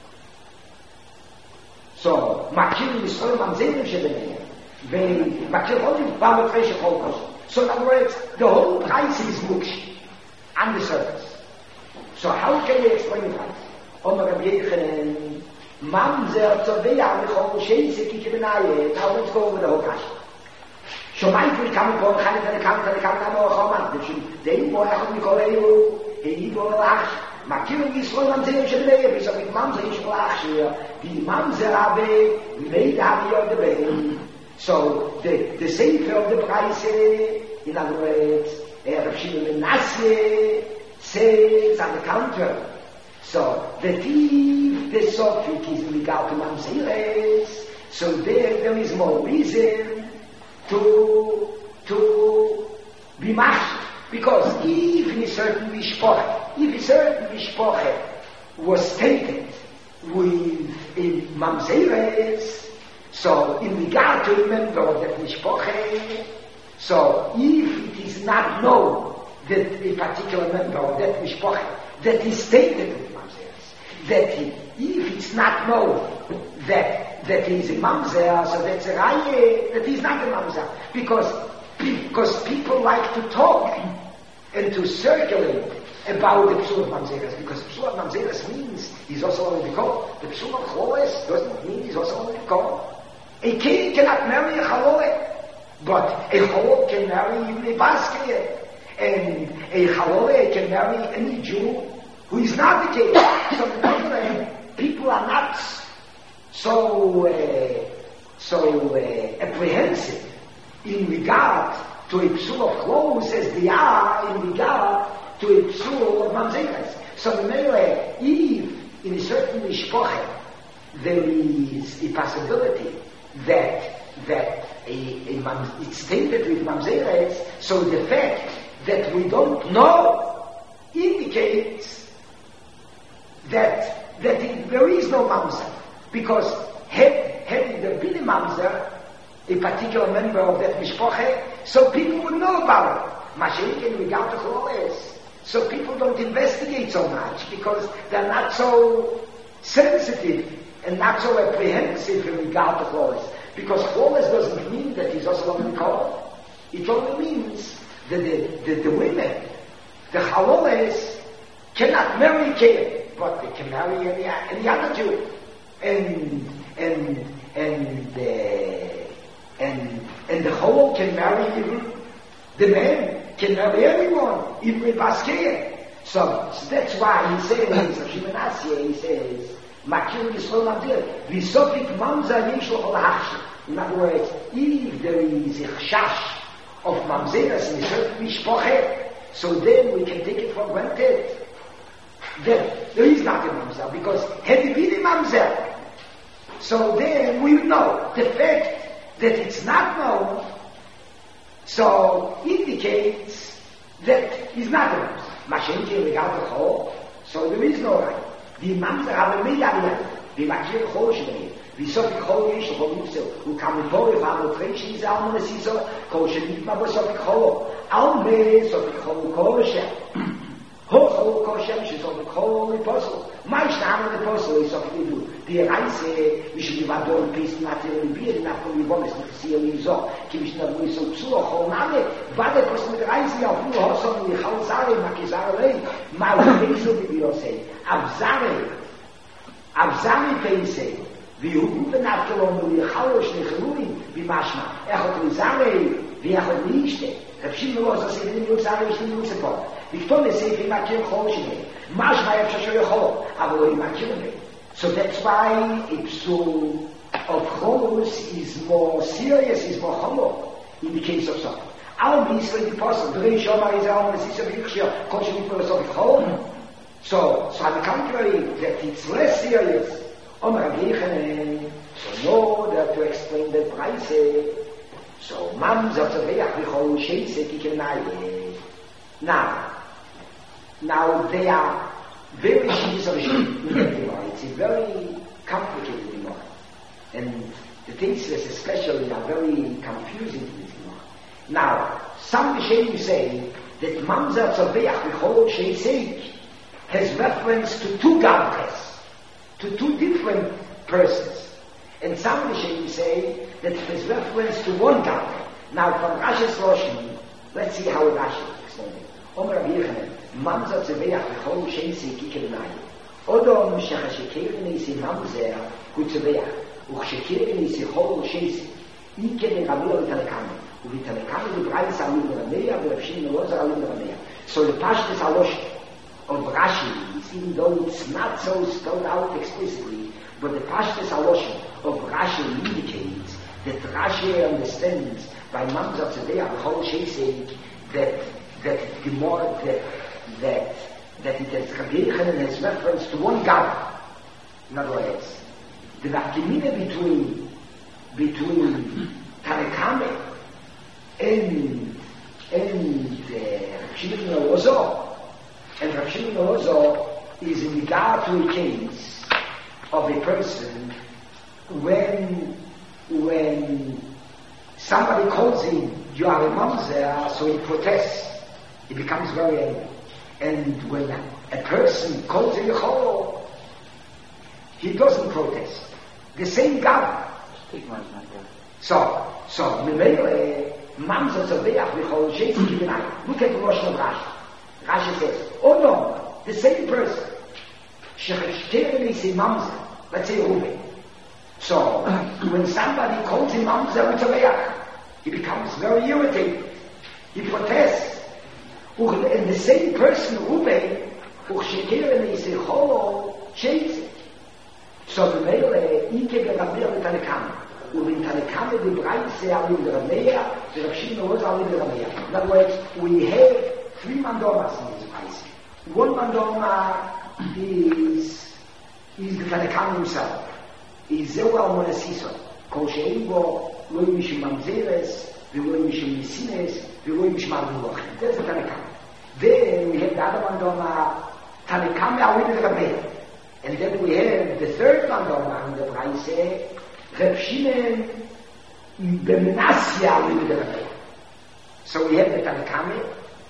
S2: So, Makir Yisrael Mamzeres Shebeneim, ve Makir Cholim Bama Treshe Cholkos. So in other words, the whole price is muksh on the surface. So how can you explain the price? Omer Rabbi Yechanan, Mamzer Tzoveyah Lechol Sheisek Ikebenayet. Now let's go over the whole price. שומעים כלי כמה פה, אחד את הנקמת, הנקמת המוח עומד, די בו אחד מכל אלו, היי בו לאח, מכירים ישראל ממזרים של מאיר, בסופית ממזרים של לאח שיר, די ממזר הרבה, מיד הרבה עוד בין. So, the, the Sefer of the Preis, in other words, Rav Shimon ben Nasye says on the counter, so, the thief, the Sophic is in regard to Mamzeres, so there, there is more reason to to be mashik, because if in a certain mishpoche, if a certain mishpoche was stated with a mamzeres, so in regard to a member of that mishpoche, so if it is not known that a particular member of that mishpoche that is stated with mamzeres, that he, if it's not known that that he is a mamzer, so that's a raye, that he's not a mamzer. Because, because people like to talk and to circulate about the psul of mamzeres, because psul of mamzeres means he's also only called. The psul of choloes doesn't mean he's also only called. A king cannot marry a chalole, but a chalole can marry even a basket, and a chalole can marry any Jew who is not the king. So people are not so uh, so uh, apprehensive in regard to a psul of clothes as they are in regard to a psul of mamzeres. So the matter, if in a certain mishpoche there is a possibility that that a, a mam, it's stated with mamzeres, so the fact that we don't know indicates that that it, there is no mamzer. Because had, had there been a mamzer, a particular member of that mishpoche, so people would know about it. Mashiach in regard to choloes. So people don't investigate so much because they're not so sensitive and not so apprehensive in regard to choloes. Because choloes doesn't mean that he's also only called. It only means that the, the, the women, the choloes, cannot marry Cain, but they can marry any, any other Jew. And and and uh, and and the whole can marry even the man can marry everyone, even a basket. So, so that's why he says, Rav Shimon ben Nasye, he says, Makir Yisrael Mamzer, V'sofik Mamzer Yishlo Olachshi. In other words, if there is a chash of Mamzeres in a certain mishpoche, so then we can take it for granted that there is not a mamzer, because had it been a mamzer, so then we would know. The fact that it's not known, so indicates that it's not a mamzer. Mashenki in regard to chol, so there is no right. The mamzer have a midaviyah, the makir chol shnei, the sofik chol yesh chol yifzel, who come in Torah, v'amo treish is almon esiso, kol shenitma bo sofik chol, alme sofik chol kol shem. Ho kosher is on the call apostle. My stam the apostle is of you. The reise is die vadon peace natürlich wir nach von wir müssen sehen so. Gibt es noch so so honame, war der Post mit reise auf nur Hoson die Hausare makizare. Mal so wie wir sagen. Abzare. Abzare peise. Wie hoben nach gelungen wir Haus nicht ruhen, wie machma. Er hat gesagt, wie er nicht. Rabshim was as in you say is in support. Victor say if makir khoshne. Mash ma yef shoy kho, aber in makir. So that's why ipsu of khos is more serious, is more humble in the case of some. Our ministry the person, the way Shomar is our is a big share, koshne for so khom. So, so on the contrary, that it's less serious Omer Avichanen, so in order to explain the price, so Mamza Tzaveyach V'chol Sheisek Ikenaye. Now, now they are very sheets of Gemara. It's a very complicated Gemara. And the things especially are very confusing to this Gemara. Now, some Rishonim say that Mamza Tzaveyach V'chol Sheisek has reference to two Gavres, to two different persons. And some Rishonim say that it has reference to one Gavre. Now, from Rashi's Roshim, let's see how Rashi explains it. Omer Avichanen, Mamza Tzaveyach V'chol Sheisek Ikenaye. Odom Shechashekeren Isi Mamzer Hu Tzaveyach. וכשקרן יסיחור שייסי, אי כדי רבו לתנקמה, ובתנקמה לבריס עלים לרמיה, ורבשים מלוזר עלים לרמיה. So the Pashtus Alosh of Rashi, even though it's not so spelled out explicitly, but the Pashtus Alosh of Rashi indicates that Rashi understands by Mamza Tzedea, the whole Sheisek, that, that the more, that, that, that it has Rabbi has reference to one God. In other words, the Nafkimina between between Tanakame and and Rav Shimon Ozo and Rav Shimon Ozo is in regard to a case of a person when when somebody calls him you are a mamzer, so he protests, he becomes very angry. And when a person calls him Yechol, he doesn't protest. The same God. So, so, Memele, Mamza Tzaveyach V'chol Sheisek Ikenaye. Look at the Rosh of Rashi. Rashi says, oh no, the same person. Shechashkeren Isi Mamza, let's say Ruben. So, when somebody calls him Mamza Tzaveyach, he becomes very irritated. He protests. And the same person, Ruben, Shechashkeren Isi Chol Sheisek. So the male Ike Rabbeinu Tanakama, and in Tanakama the Braise are in the Ramea, the Rav Shimon was are in the Ramea. In other words, we have three mandomas in this Braise. One mandoma is is the Tanakama himself. Is Zewa Monasison. Kol She'inbo Lo Mishum Mamzeres, V'Lo Mishum Nisines, V'Lo Mishum Arnulochim. That's the Tanakama. Then we have the other mandoma, Tanakama are in the Ramea. And then we have the third mandoma in the Braise, Rav Shimon Bemenasya with the Rabbeinu. So we have the Tanakame,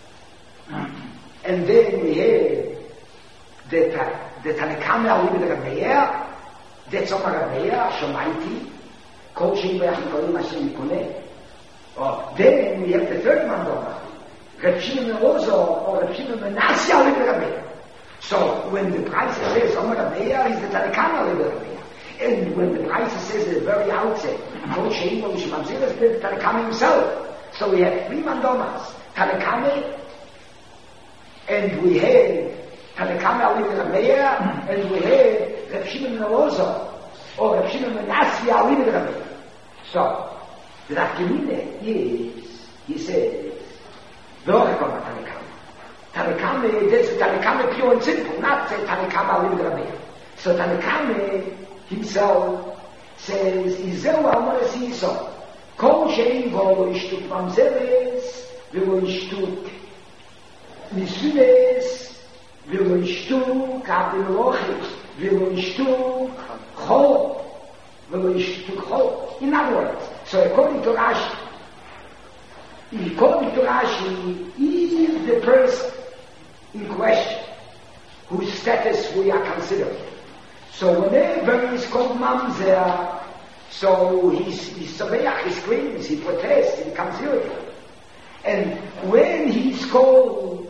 S2: and then we have the, the Tanakame with the Rabbeinu, that's Omer Rabbeinu, Shomaiti, Kol Shein V'Yach Yikolim Hashem Yikoneh. Oh, then we have the third mandoma, Rav Shimon Ozo, or Rav Shimon Bemenasya with the Rabbeinu. So when the Braise says Omer Rabbeinu, is the Tanakama with the Rabbeinu. And when the Braise says at the very outset, Kol Shein V'Yach Yikolim Hashem Yikoneh, the Tanakama himself. So we have three mandomas, Tanakame, and we have Tanakame Ali Ben Rameya, and we have Rav Shimon Ozo, or Rav Shimon Menasya Ali Ben Rameya. So, the Nafkimina is, he says, V'Orikoma Tanakame. Tanakame, that's Tanakame pure and simple, not say Tanakame Ali Ben Rameya. So Tanakame himself says, Izeu Amor Siso, Kol Shein Vo Ishtuk Mamzeres, V'Lo Ishtuk Nisunes, V'Lo Ishtuk Abdel V'Lo Ishtuk Chol, V'Lo Ishtuk Chol. In other words, so according to Rashi, according to Rashi, is the person in question whose status we are considering. So whenever he's called Mamzer, so he's, he's Sabeach, he screams, he protests, he becomes irritated. And when he's called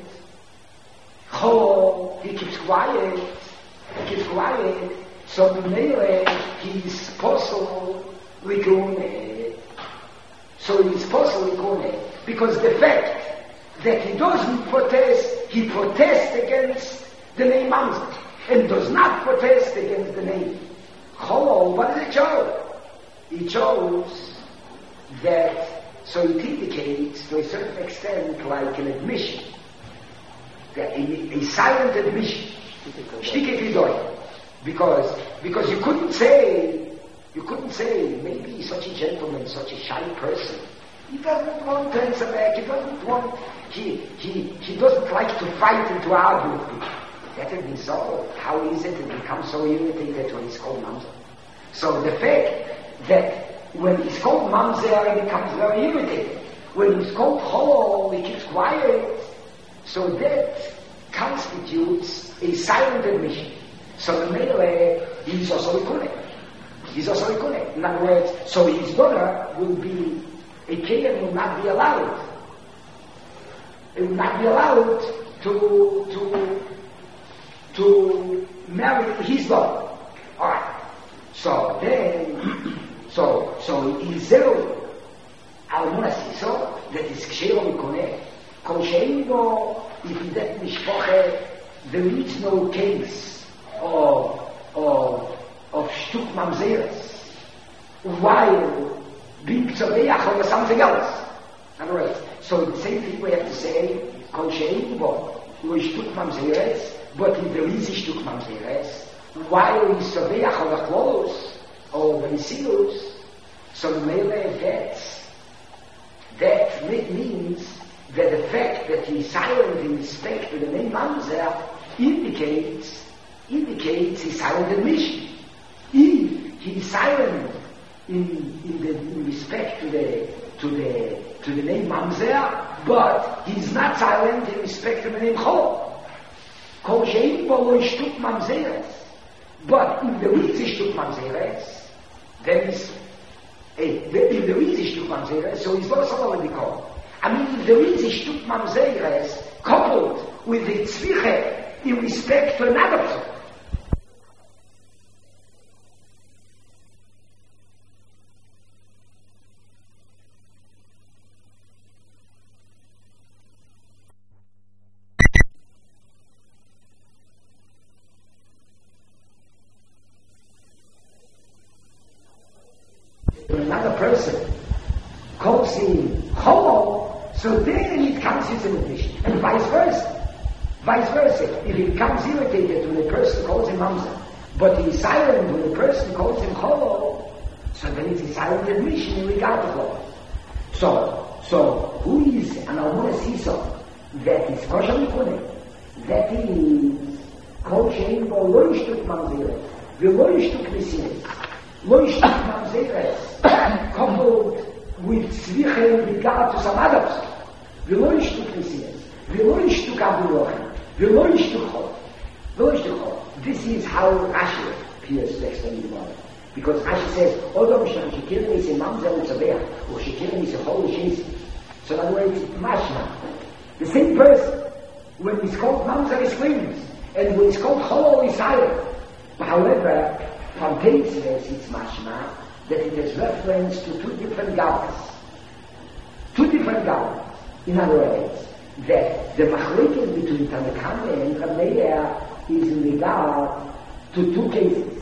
S2: Chol, he keeps quiet, he keeps quiet, so Mele, he's possible Ligone. So he's possible Ligone. Because the fact that he doesn't protest, he protests against the name Mamzer, and does not protest against the name Chol. What does it show? He chose that, so it indicates to a certain extent like an admission, that a, a silent admission, Shtike Kidoy, because because you couldn't say, you couldn't say, maybe he's such a gentleman, such a shy person. He doesn't want to answer back, he doesn't want, he, he, he doesn't like to fight and to argue with people. That would be so. How is it to become so irritated when he's called mamzer? So the fact that when he's called mamzer, he becomes very irritated. When he's called hollow, he keeps quiet. So that constitutes a silent admission. So the male, he's also reconnect. He's also reconnect. In other words, so his daughter will be, a Kayan will not be allowed. It will not be allowed to, to, to marry his daughter. Alright. So then, so, so is there Almona Siso, that is Kshero Mikone, Kol Sheino, if in that Mishpoche, there is no case of, of, of Shtuk Mamzeres, while being Tzobeach or something else. In other words, so the same thing we have to say, Kol Sheino, Lo Shtuk Mamzeres, but if there is a Shtuk Mamzeres, while he's Tzobeach or the clothes, or when he seals, so the male gets, that means that the fact that he's silent in respect to the name Mamzer indicates, indicates his silent admission. If he's silent in, in, the, in respect to the, to the, to the name Mamzer, but he's not silent in respect to the name Chol. Kol she'ein bo lo shtuk Mamzeres. But if there is a shtuk Mamzeres, then is, hey, if there is a shtuk Mamzeres, so he's not already called. I mean, if there is a shtuk Mamzeres coupled with the tzviche in respect to another person. Another person calls him homo, so then it comes as an admission, and vice versa. Vice versa. If he becomes irritated when a person calls him mamzer, but he is silent when a person calls him homo, so then it's a silent admission in regard to homo. So, so who is an almona siso that is kosher mikone? That is kol she'ein bo lo yishtuk mamzeres, v'lo yishtuk nisines. Lo yishtuk mamzeres coupled with tzviche in regard to some others. V'lo yishtuk nisines, v'lo yishtuk avulochen, v'lo yishtuk chol, v'lo yishtuk chol. This is how Rashi appears to explain the Gemara. Because Rashi says, Odom shem shekirin is a mamzer u'tzabeach, or shekirin is a chol u'shis. So in other words, mashma. The same person, when he's called mamzer, he screams, and when he's called chol, he's silent. However, from Teitz it's mashma that it has reference to two different gavras. Two different gavras. In other words, that the machlekes between Tanakame and Rameya is in regard to two cases.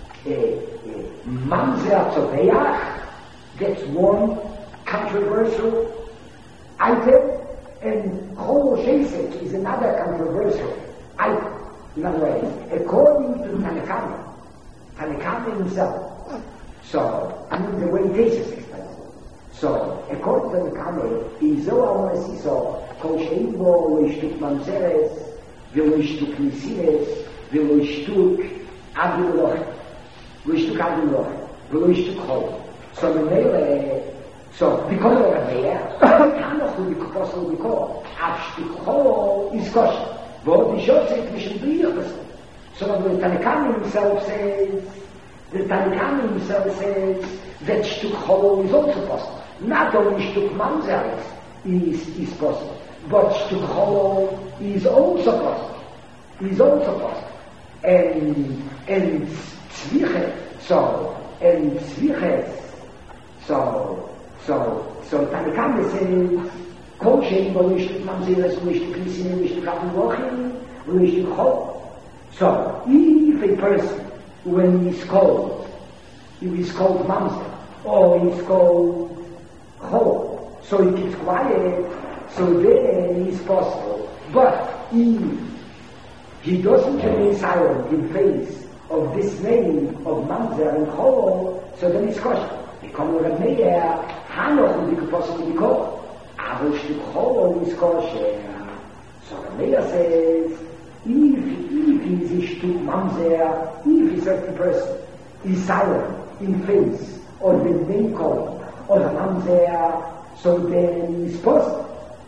S2: Mamzer Tzobeach, that's one controversial item, and Chol Shesek is another controversial item. In other words, according to Tanakame, Tanakame himself. So, I mean the way Tesis explains it. So, according to Tanakame, Izo Almona Siso, Kol she'ein bo lo yishtuk mamzeres, v'lo yishtuk nisines, v'lo yishtuk avulochen, v'lo yishtuk avulochen, v'lo yishtuk chol. So, the mele, so, because of Rameya, Kanoch will be possible because Av shtuk chol is kosher. V'od yishosek mishum b'yich. So the Tanakame himself says, the Tanakame himself says that shtuk chol is also possible. Not only shtuk mamzer is, is possible, but shtuk chol is also possible. Is also possible. And, and tzviche, so, and tzviche, so, so, so Tanakame says, kol she'ein bo lo yishtuk mamzeres, lo yishtuk nisines, lo yishtuk avulochen, lo yishtuk chol. So, if a person, when he's called, if he's called mamzer, or he's called chol, so he keeps quiet, so then he's possible. But if he doesn't remain silent in face of this name of Mamzer and Chol, so then it's kosher. Become a Meir, Hanoch will be possible to call. Aber Stück Chol is kosher. So the Meir says, if, if is a Stück Mamzer, if is a certain person, is silent in face, or the name called, or the Mamzer, so then it's possible.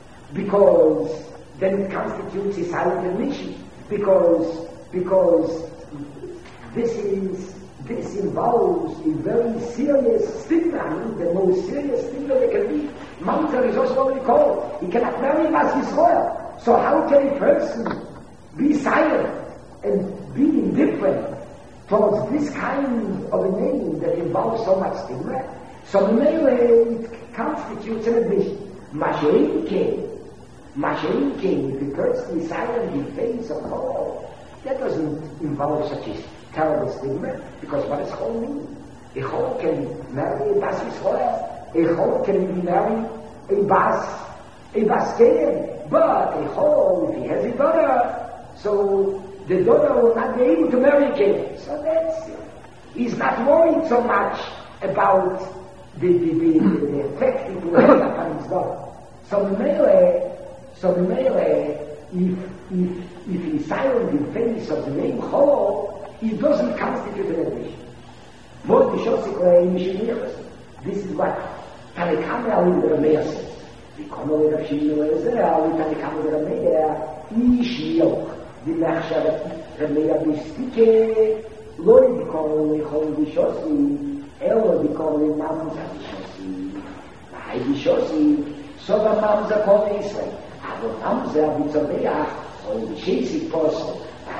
S2: Because then it constitutes a silent admission. Because, because this is, this involves a very serious stigma, I mean, the most serious stigma there can be. Mamzer is also what we call. He cannot marry Bas Yisrael. So how can a person be silent and be indifferent towards this kind of a name that involves so much stigma? So the name it constitutes an admission. Mashenke, Mashenke, if a person is silent in face of Chol, that doesn't involve such a terrible stigma, because what does Chol mean? A Chol can marry a Bas Yisrael. A Chol can marry a Bas, a Bas Keim. But a Chol, if he has a daughter, so the daughter will not be able to marry a Keim. So that's it. He's not worried so much about the, the, the, the, the effect it will have upon his daughter. So the male, so the male, if, if, if he's silent in face of the name Chol, it doesn't constitute an admission. What the Shosik in Shemiras, this is what Tanekama with the Meir says. We come over to Shemiras, with Tanekama with the Meir, Ish Yoch, the Machshav, the Meir Bistike, Loi become the Chol Bishosi, Elo become the Mamza Bishosi, Hai Bishosi, so the Mamza called Israel. Aber Mamza with the Meir, Chol Bishesi Posel,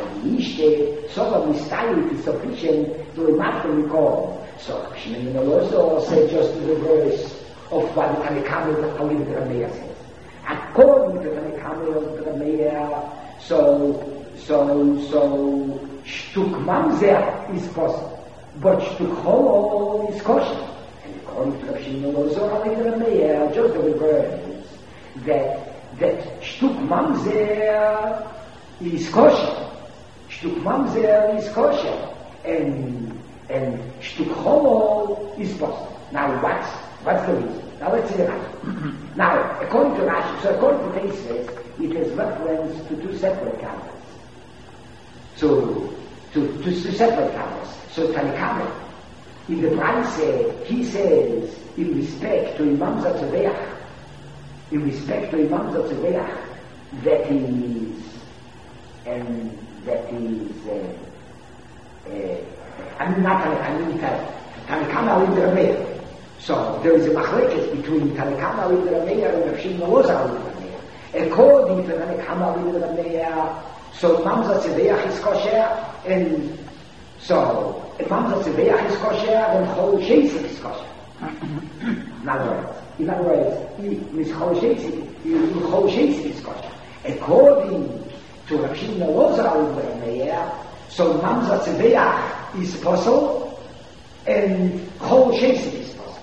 S2: Ishte, so the Mistari is sufficient to remark the recall. So Shimon also said just the reverse of what the Tanekama of the Meir says. According to the Tanekama of the Meir, so, so, so, Shtuk Mamzer is possible, but Shtuk Chol is kosher. And according to the Shimon also of the Meir, just the reverse, that, that Shtuk Mamzer is kosher. Shtuk Mamzer is kosher, and and Shtuk Chol is possible. Now what's what's the reason? Now let's see the Rashi. Now, according to Rashi, so according to Tosfos, it has reference to two separate kabbals. So to, to two separate kabbals. So Tanekama, in the Brayse, he says in respect to Imam Zatzeveach, in respect to Imam Zatzeveach, that he is and that is, uh, uh, I mean not Tanekama, Tanekama with the Rameir. So there is a machlekes between Tanekama with the Rameir and Rav Shimon Elazar with the Rameir. According to Tanekama with the Rameir, so Mamza Tzeveach is kosher, and so if Mamza Tzeveach is kosher, then Chol Sheisik is kosher. In other words, in other words, if Chol Sheisik, Chol Sheisik is kosher. According to Rav Shimon Elazar with the Rameir, so Mamza Tzeveach is possible, and Chol Sheisik is possible.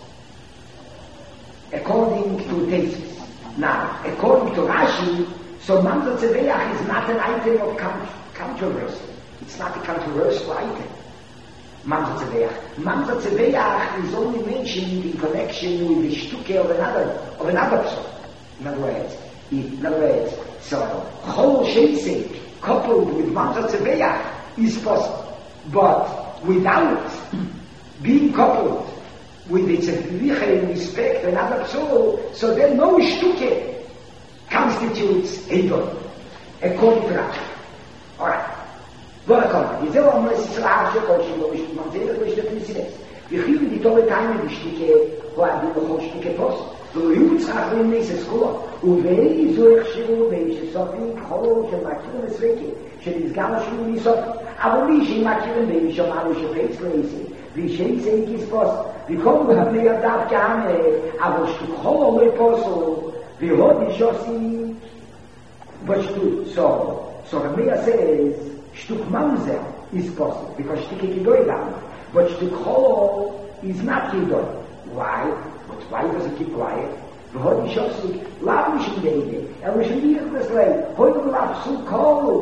S2: According to Tosfos. Now, according to Rashi, so Mamza Tzeveach is not an item of con- controversy. It's not a controversial item. Mamza Tzeveach. Mamza Tzeveach is only mentioned in connection with the shtuke of another of another person. In other words, in other words, so Chol Sheisik coupled with Mamza Tzeveach is possible, but without being coupled with its in respect and other soul, so then no shtuke constitutes a dot, according to Rashi. Alright. Well, come. Is there one more Israel Shekoshim or Mamzer or Shtefnisines? We feel the Torah time in the shtuke, who are the whole shtuke post. So you would say, when they say school, Uvei Zurich Shivu, Vei Shesofi, Chol, Shemakir, and Sveki, Shedizgam Shivu, Nisofi, Avoli, Shemakir, and Vei Shomaru, Shefetz, Reisi, Vishei Seikis Post, Vikom, Havnei Adav Kame, Avoshtu Chol, Leposo, Vihodi Shosi, but Shtu, so, so the Meir says, Shtuk Mamzer is possible, because Shtuk Kidoy down, but Shtuk Chol is not Kidoy. Why? But why does it keep quiet? V'hodi Shosi, Lav Mishim Deide, and we should be in this way, Hoydom Lav Su Kol,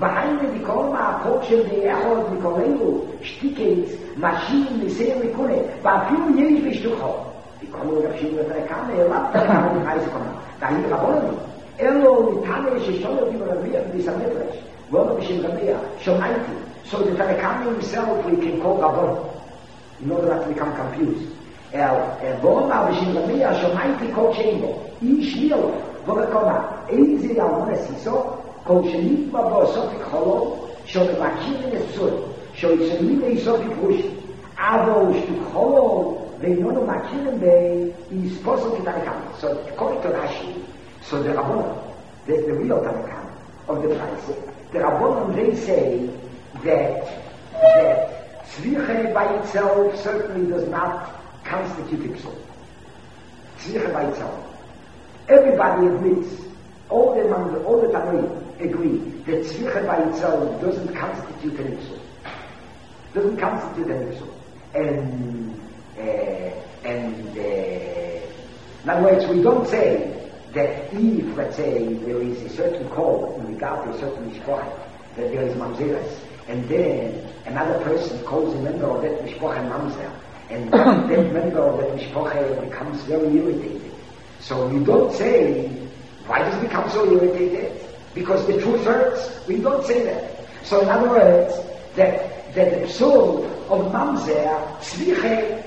S2: Behind the Kolma, Kochen, the Echod, Nikolenu, Stikes, Maschinen, the same Mikune, but few years bist du gekommen. Die kommen auf verschiedene Trekane, er lacht, er kann nicht reisen kommen. Da hier Rabonen. Elo, die Tane, ist schon auf die Rabia, die ist am Mittwoch. Wo noch ein bisschen Rabia, schon einti. So the Trekane himself, we can call Rabon. In order not to become confused. Er, er born auf ein Rabia, schon einti, Kochen, ich will, wo wir kommen, easy, auch wenn es ist so, כל שנקבע בו סופי חולו, שהוא מבקשים לנסות, שהוא יצרים לאסופי פרושי. אבל שתוק חולו, ואיננו מכירים בי, יספוסו כתנקם. So, according to Rashi, so the Rabbanon, that's the real Tanakam of the price. The Rabbanon, they say that, that Tzviche by itself certainly does not constitute Iksul. Tzviche by itself. Everybody admits, all the, all the Tanoim, agree that Tzvicha by itself doesn't constitute an Iksul. Doesn't constitute an Iksul. And, uh, and, uh, in other words, we don't say that if, let's say, there is a certain call in regard to a certain mishpocha, that there is mamzeres, and then another person calls a member of that mishpocha mamzer, and that member of that mishpocha becomes very irritated. So we don't say, why does it become so irritated? Because the truth hurts. We don't say that. So in other words, that, that the psul of mamzer, tzviche,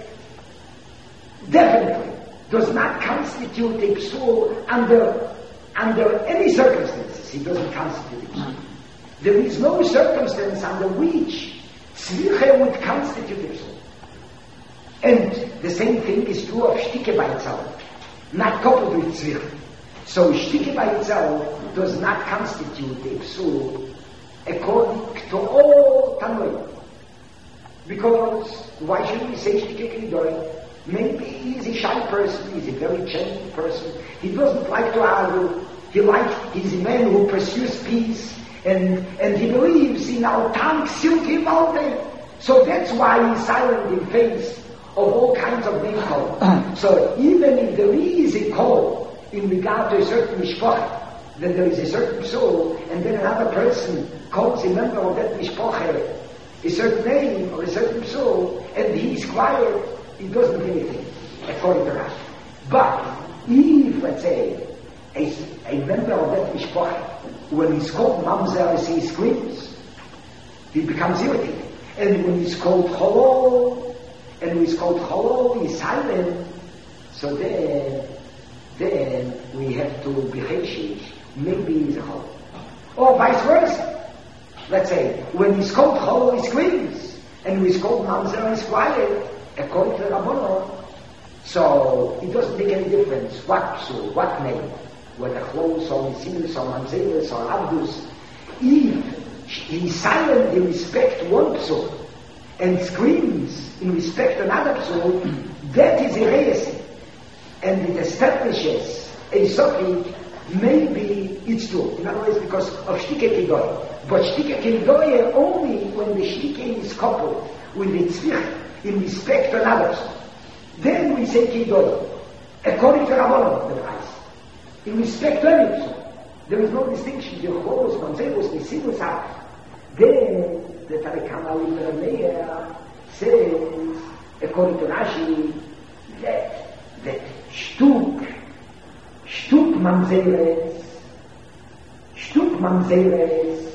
S2: definitely does not constitute a psul under, under any circumstances. It doesn't constitute a psul. There is no circumstance under which tzviche would constitute a psul. And the same thing is true of shtike by itself, not coupled with tzviche. So shtike by itself does not constitute a psul according to all Tanoim. Because why should we say shtike kidoi? Maybe he's a shy person, he's a very gentle person. He doesn't like to argue. He likes, he's a man who pursues peace, and, and he believes in our tank silky mountain. So that's why he's silent in face of all kinds of name calls. So even if there is a call in regard to a certain mishpocha, then there is a certain psul, and then another person calls a member of that mishpocha a certain name or a certain psul, and he's quiet, he doesn't do anything, according to Rashi. But if, let's say, a, a member of that mishpocha, when he's called mamzer, he screams, he becomes irritated. And when he's called cholo, and when he's called cholo, he's silent. So then, then we have to be cheshish. Maybe he's a cholo. Or vice versa. Let's say, when he's called cholo, he screams. And when he's called mamzer, he's quiet. According to the Rabbanon. So, it doesn't make any difference what psul, what name. Whether chlos or misinus or mamzeres or abdus. If he's silent in respect one psul, and screams in respect another psul, that is a heresy. And it establishes a sophic, maybe it's true. In other words, because of shtike kidoi. But shtike kidoi only when the shtike is coupled with the tzvich in respect to another psul. Then we say kidoi, according to Rabbanon, the price. In respect to any psul. There is no distinction. The chos, mamzeros, misinus, abdus. Then the Tarikama with Meir says, according to Rashi, that that shtuk, shtuk mamzeres, shtuk mamzeres,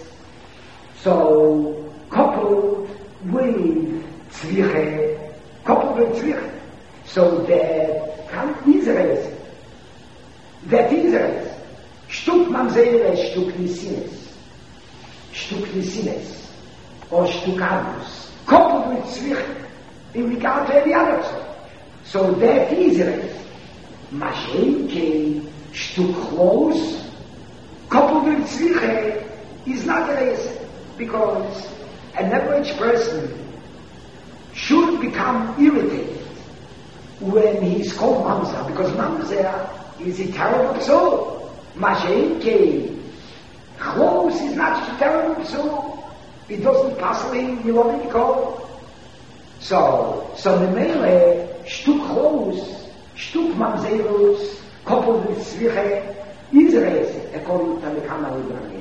S2: so coupled with tzviche, coupled with tzviche, so that kan Israel, that Israel, shtuk mamzeres, shtuk nisines. Shtuk nisines, or shtuk abdus, coupled with tzvich, in regard to any other psul. So that is it. Mashenke, shtuk chlos, coupled with tzvich, is not a race, because an average person should become irritated when he is called mamzer, because mamzer is a terrible psul. Mashenke, chlos is not a terrible psul. It doesn't pass in you already call. So, so the mele, shtuk chlos, shtuk mamzerus, coupled with tzviche, is race, according to the Kama Librania.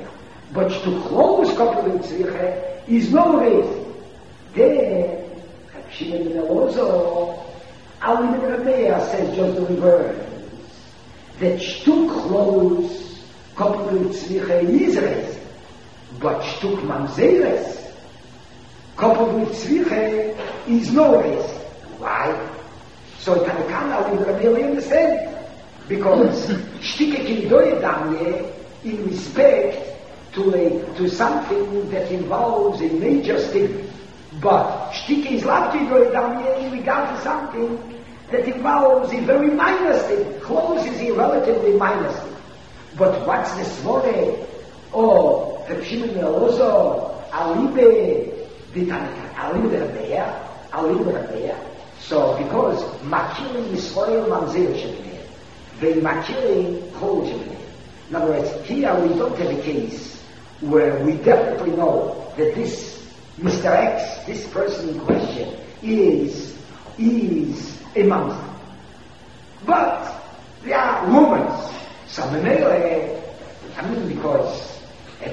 S2: but to close couple of tzricha is no reason. Then, Shimon ben Elazar, our Rebbeinu says just the reverse. That shtuk close couple of tzricha is reason, but shtuk mamzeres couple of tzricha is no reason. Why? So Tanakana will really understand. Because shtike kindoye damye in respect to a to something that involves a major stigma. But shtike is like kindoye damye in regard to something that involves a very minor stigma. Close is a relatively minor stigma. But what's the svore? Oh, Reb Shimon ben Elazar, alibe the Tanakana, alibe Rabbeya, alibe Rabbeya. So, because Makirin Yisrael Mamzer Shebnei, they Makirin Chol Shebnei. In other words, here we don't have a case where we definitely know that this Mister X, this person in question, is, is a Mamzer. But there are rumors, some Mele, I mean, because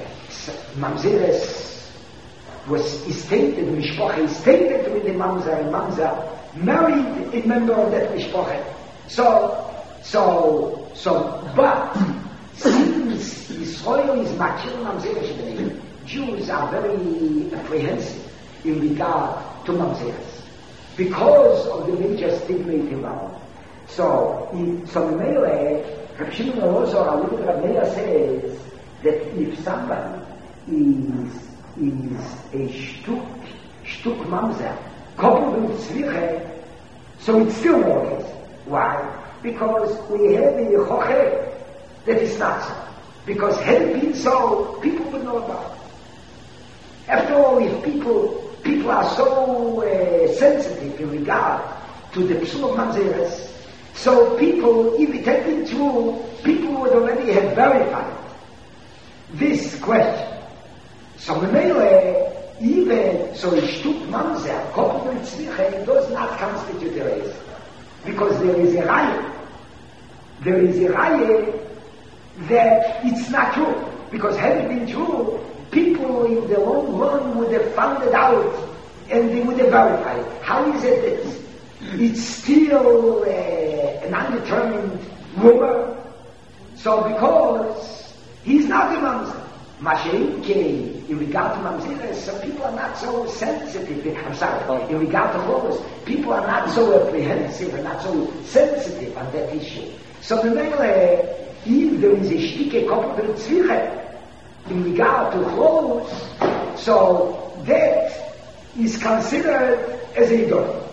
S2: Mamzeres was stated, Mishpoche is stated with the Mamzer, and Mamzer married a member of that mishpacha. So, so, so, but since Israel is makir mamzeres shebnei, Jews are very apprehensive in regard to mamzeres because of the major stigma involved. So, in some Mele, Reb Shimon ben Elazar, Reb Meir says that if somebody is is a shtuk shtuk mamzer, coupled with tzricha, so it's still more case. Why? Because we have a choche that is not so. Because had it been so, people would know about it. After all, if people people are so uh, sensitive in regard to the psul of mamzeres, so people, if it had been true, people would already have verified this question. So Memele, even so a shtuk mamzer, coupled with tzricha, does not constitute a race. Because there is a raya. There is a raya that it's not true. Because had it been true, people in the long run would have found it out and they would have verified. How is it that it's still uh, an undetermined rumor? So because he's not a mamzer. Mashiach, in regard to mamzeres, some people are not so sensitive. I'm sorry, in regard to chorus, people are not so apprehensive and not so sensitive on that issue. So the Mele, if there is a shtike coupled with tzricha in regard to chorus, so that is considered as a idol.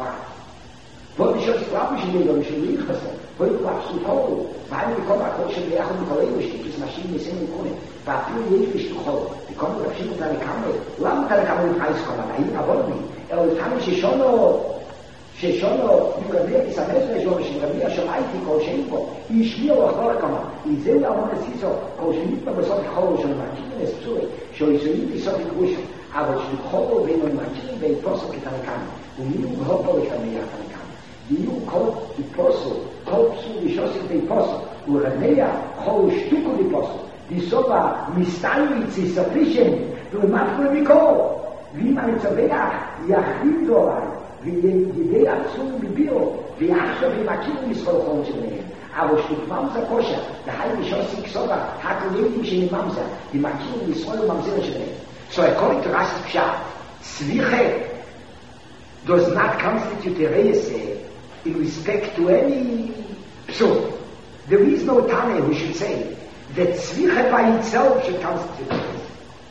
S2: What is your strategy in the Mishim Yichasem? What is your strategy? Why do you come back to the Yachim Koleim, which is machine, the same Kunin? But you need to be called. The Kunin of Shimon Tanakam, Lam Tanakam in Ice Command, I above me. El Tam Shishono, Shishono, you can make this a message of Shimon, Shamaiti, Koshenko, Ishmir or Horakama, Izel Amon Siso, Koshenko, but something Holosh and Makin is true. So it's a little something crucial. I was to call them on Makin, they possibly Tanakam, who knew the whole Polish family of Tanakam. You call the apostle, Kopsu, the Shosik, the apostle, Uraneya, Hol Shtuku, the apostle. The Soba, Mistayritz is sufficient to a matter we call. Vima Mitzavea, Yachim Dorai, V'yedei Atzum Bibiro, V'yachshav V'makim Yisrael Chol Shemnehem. Aber Shtuk Mamza Kosha, the Hayim Shosik Soba, Hakuletim Sheni Mamza, V'makim Yisrael Mamzer Shemnehem. So according to Rashi Pshat, Tzricha does not constitute a reise in respect to any psul. There is no Tane who should say that tzricha by itself should constitute this.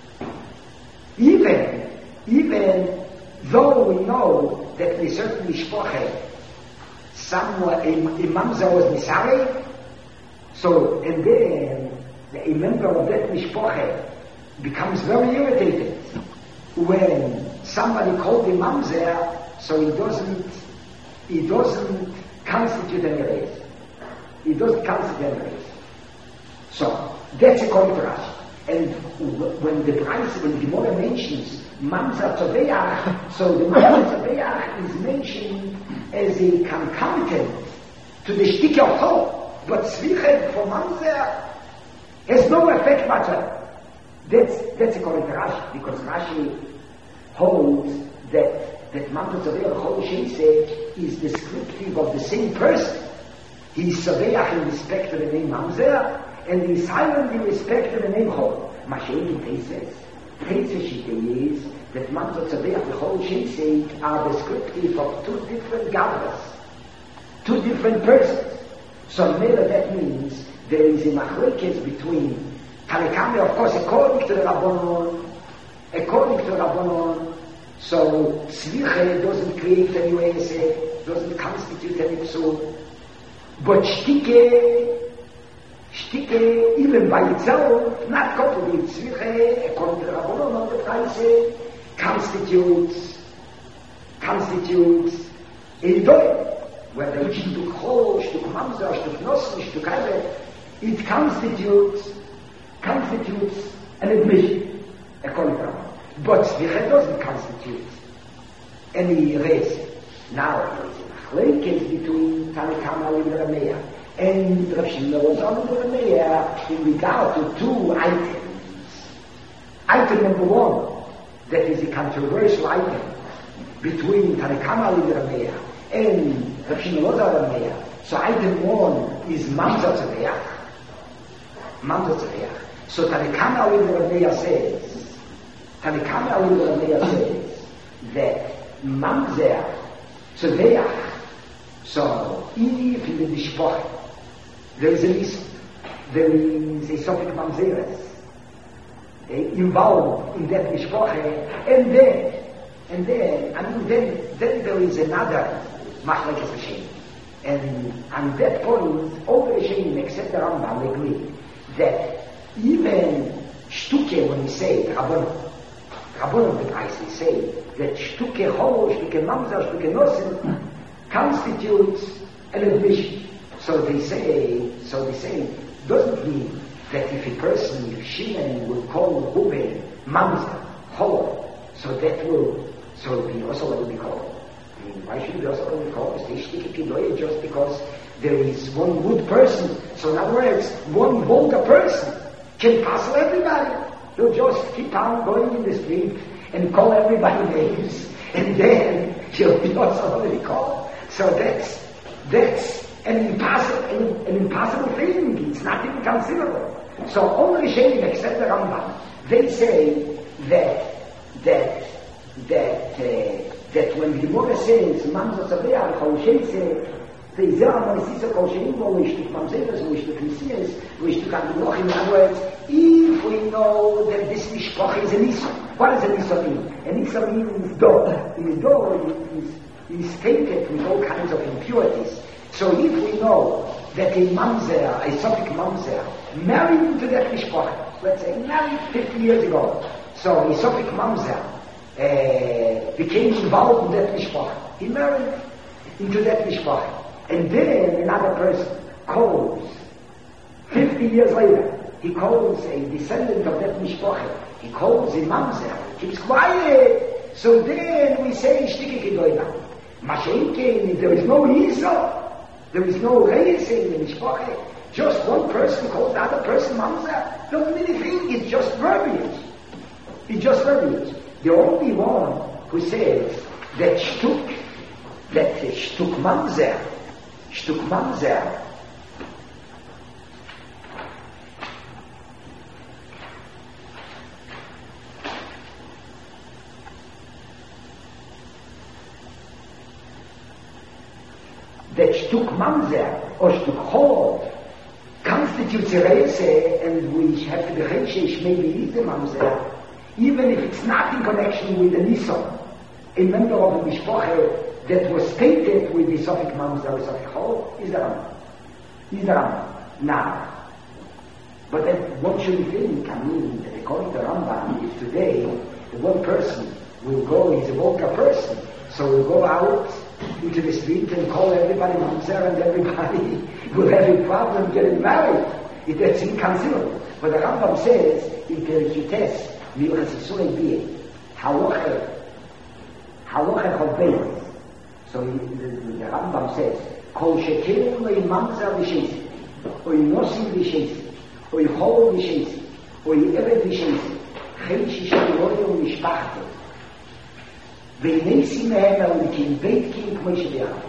S2: Even, even though we know that in a certain mishpoche, somewhere a, a mamzer was nisare, so, and then a member of that mishpoche becomes very irritated when somebody called him mamzer, so he doesn't He doesn't constitute any race. He doesn't constitute any race. So, that's a contrast. And when the price, when the Gemara mentions Mamzer Tzoveach, so the Mamzer Tzoveach is mentioned as a concomitant to the Shtike of Chol. But Tzricha for Mamzer has no effect whatsoever. That's, that's according to Rashi, because Rashi holds that, that Mamzer Tzaveh Chol Sheiseh is descriptive of the same person. He is Saveach in respect to the name Mamzer, and he is silent in respect to the name Chol. Mashiach Teises. Teises Shitei is that Mamzer Tzaveh Chol Sheiseh are descriptive of two different Gavras, two different persons. So maybe that means there is a machlekes between Tanakame, of course, according to the Rabbanon, according to the Rabbanon, so Tzviche doesn't create any Uese, doesn't constitute any Psul, but Shtike, Shtike, even by itself, not coupled with Tzviche, according to the Rabbanon of the Preise, constitutes, constitutes a Doi, whether it's Shtuk Chol, Shtuk Mamzer, Shtuk Nosn, Shtuk Ayre, it constitutes constitutes an admission, according to Rabbanon. But Tzviche doesn't constitute any race. Now there is a machlekes between Tanakama and Rameya, and Rav Shimon was on the Rameya in regard to two items. Item number one, that is a controversial item between Tanakama and Rameya and Rav Shimon was on Rameya. So item one is Mamzer Tzaveh. Mamzer Tzaveh. So Tanakama with Rameya says, Tanakama with Rameya says that Mamzer Tzaveh. So if in the Mishpoch there is a list, there is a Sofik Mamzeres uh, involved in that Mishpoch, and then, and then, I mean, then, then there is another Machlekes Hashem, and on that point, all the Hashem except the Rambam agree that even Shtuke, when we say Rabbanon, Rabbanon the Preis, we say that Shtuke Chol, Shtuke Mamzer, Shtuke Nosen constitutes an admission. So they say, so they say, doesn't mean that if a person, if Shimon will call Ruben Mamzer, Chol, so that will, so it will be also what will be called. I mean, why should it also be called? They Shtuke Kidoye just because there is one good person. So in other words, one vulgar person can puzzle everybody. He'll just keep on going in the street and call everybody names, and then he'll be also already called. So that's that's an impossible an, an impossible thing. It's not even considerable. So only Rishonim except the Rambam, they say that that that uh, that when the Gemara says Mamzer Tzaveh Chol Sheiseh, they say, "Ah, no, it's a kol shein wo ishtuk mamzeres, wo ishtuk nisiyes, wo ishtuk adulochim." In other words, if we know that this mishpoch is a nisan, what does a nisan mean? A nisan means door. In a door is is tainted with all kinds of impurities. So if we know that a mamzer, a Sofik mamzer, married into that mishpoch, let's say married fifty years ago, so a Sofik mamzer uh, became involved in that mishpoch. He married into that mishpoch. And then another person calls, fifty years later, he calls a descendant of that mishpoche, he calls a mamzer, keeps quiet. So then we say, Shtike Kedoina. Mashenke, there is no Yisro, there is no race in the mishpoche, just one person calls the other person mamzer. Doesn't mean anything, it's just verbiage. It's just verbiage. The only one who says that Shtuk, that Shtuk mamzer, Shtuk mamzer, that Shtuk mamzer or Shtuk chol constitutes a reise, and we have to be reishish, maybe is the mamzer, even if it's not in connection with the nisan, a member of the mishpoche that was stated with the Sofik mamzer or Sofik chol, is the Rambam. Is the Rambam. Now, but then what should we think? I mean, that according to the Rambam, if today the one person will go, he's a vulgar person, so we'll go out into the street and call everybody mamzer, and everybody will have a problem getting married. It, that's inconceivable. But the Rambam says, in Perikites, Milchas Yisrael Biyeh, Haloche, Haloche Chobeit. So the, the, the Rambam says, Kol shekerim loy mamzer v'sheisi, oy nosim v'sheisi, oy chol v'sheisi, oy eved v'sheisi, Cheshish Shiroyo Mishpachto. Veinesi Mehem Elikim Beit King Moshe B'Yam.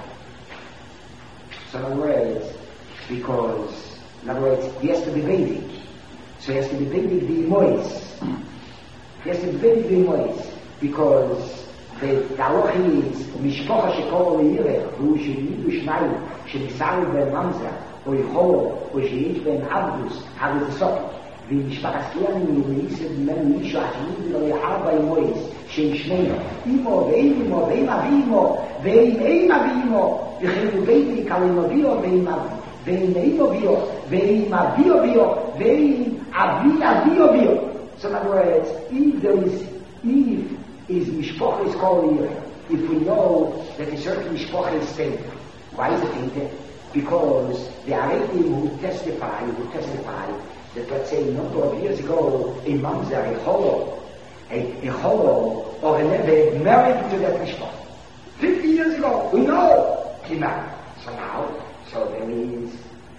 S2: So in other words, because, in other words, he has to be Vedic. So he has to be Vedic the Mois. He has to be Vedic the Mois. Because the halacha is, Mishpocha Shekol Le'irech, who should need to Shnayim, should be Sarah Ben Mamza, or Yechol, or Sheich Ben Abdus, how is the socket? The Mishpachas Kiyanim, when he said, Men Misha, Ashmud, Lo Yeharba Mois, Shem Shneya, Imo, Ve'im Imo, Ve'im Avimo, Ve'im Eim Avimo, V'chenu Veidik, Alim Avio, Ve'im Avimo, Ve'im Eim Avio, Ve'im Avio Avio, Ve'im Avi Avio Avio. So in other words, if there is, if is Mishpocha is called here, if we know that a certain Mishpocha is staying. Why is it tainted? Because the Arabian who testify, who testify that, let's say, a number of years ago, a Mamzer, a Holo, a, a Holo, or a Nebe married to that Mishpocha. Fifty years ago, we know he married. So now, so there is,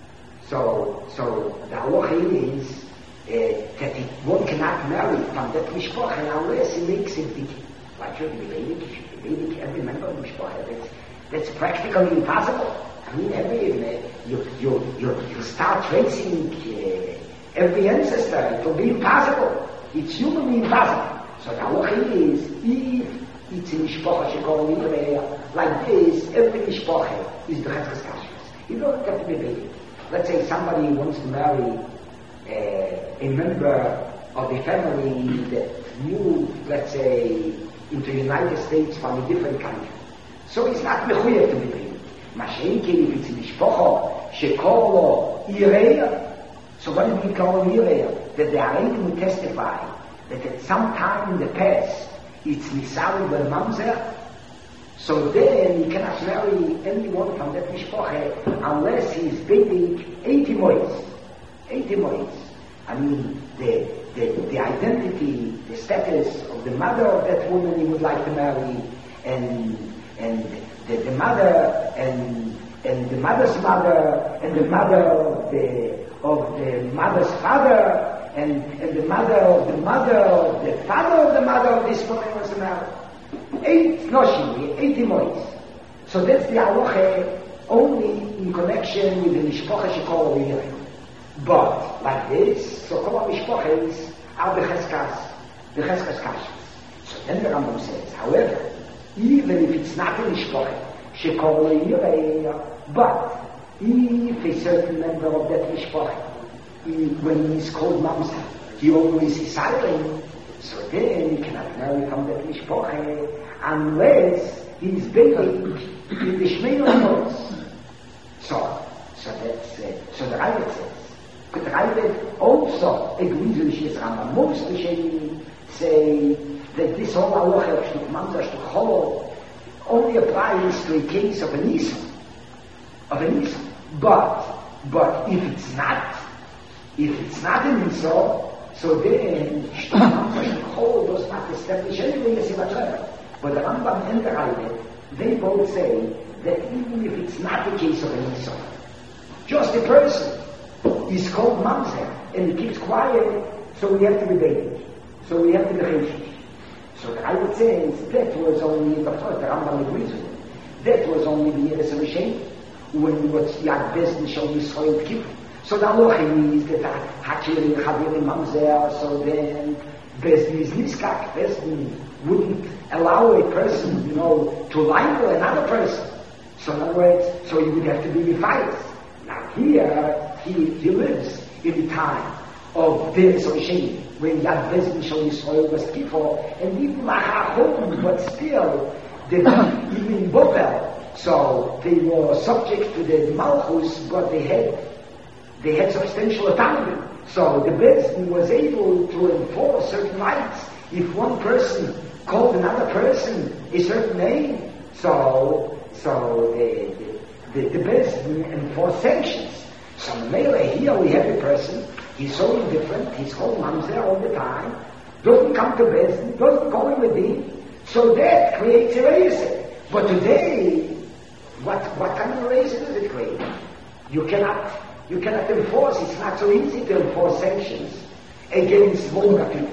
S2: so, so the halacha is uh, that it, one cannot marry from that Mishpocha unless he makes it big. Why should he be Vedic? He should be Vedic, every member of the Mishpocha. That's, that's practically impossible. I mean, every, uh, you, you, you, you start tracing uh, every ancestor, it will be impossible. It's humanly impossible. So the halacha is, if it's a Mishpocha Shekol Yireh, like this, every Mishpocha is the Cheskes Kashrus. You don't have to be Vedic. Let's say somebody wants to marry uh, a member of a family that moved, let's say, into the United States from a different country. So it's not mechuyev to be Vedic. Mashenki, if it's a Mishpocha Shekol Yireh, so what do we call Yireh? That the Arabian will testify that at some time in the past it's Nisari Ben Mamzer, so then he cannot marry anyone from that Mishpocha unless he's Vedic eighty mois. eighty mois. I mean, the, the, the identity, the status of the mother of that woman he would like to marry, and, and the, the mother, and, and the mother's mother, and the mother of the, of the mother's father, and, and the mother of the mother of the father of the mother of this woman was married. Eight noshim, eighty mois. So that's the halacha only in connection with the Mishpocha Shekol Yireh. But like this, so kol Mishpochas are the Cheskas, the Cheskas Kashrus. So then the Rambam says, however, even if it's not a Mishpocha Shekol Yireh, but if a certain member of that Mishpocha, He, when he's called Mamzer, he always is silent, so then he cannot marry from that Mishpocha unless he's Vedic in the Shmeino Mois. So, so that's, uh, so the Ravid says, but the Ravid also agrees with his Rambam. Most Rishonim say that this whole halacha of Shtuk Mamzer, Shtuk Cholo, only applies to a case of a Nisan, of a Nisan. But, but if it's not, If it's not in Yisrael, so then Shtuch does not establish anything as a But the Rambam and the Ravid, they both say that even if it's not the case of an Yisrael, just a person is called Mamzer and he keeps quiet, so we have to be Vedic. So we have to be Cheshish. So the Ravid says that was only, of course the Rambam agrees with it, that was only the Yeres HaMishem, when what's Yad Bezdin Shal Yisrael Kippur. So the halacha is that Hachir Chavir Mamzer, so then Bezdin is Niskak. Bezdin wouldn't allow a person, you know, to libel another person. So in other words, so he would have to be Mephias. Now here, he, he lives in the time of their association, when Yad Bezdin Shal Yisrael was Kifo, and even Machachom, but still, they, even in Bobel, so they were subject to the Malchus, but they had They had substantial autonomy. So the Bezdin was able to enforce certain rights. If one person called another person a certain name, so so the the, the Bezdin enforced sanctions. So Mele, here we have a person, he's so indifferent, he's called Mamzer all the time, doesn't come to Bezdin, doesn't call him a din, so that creates a razor. But today, what what kind of razor does it create? You cannot You cannot enforce, it's not so easy to enforce sanctions against vulgar people.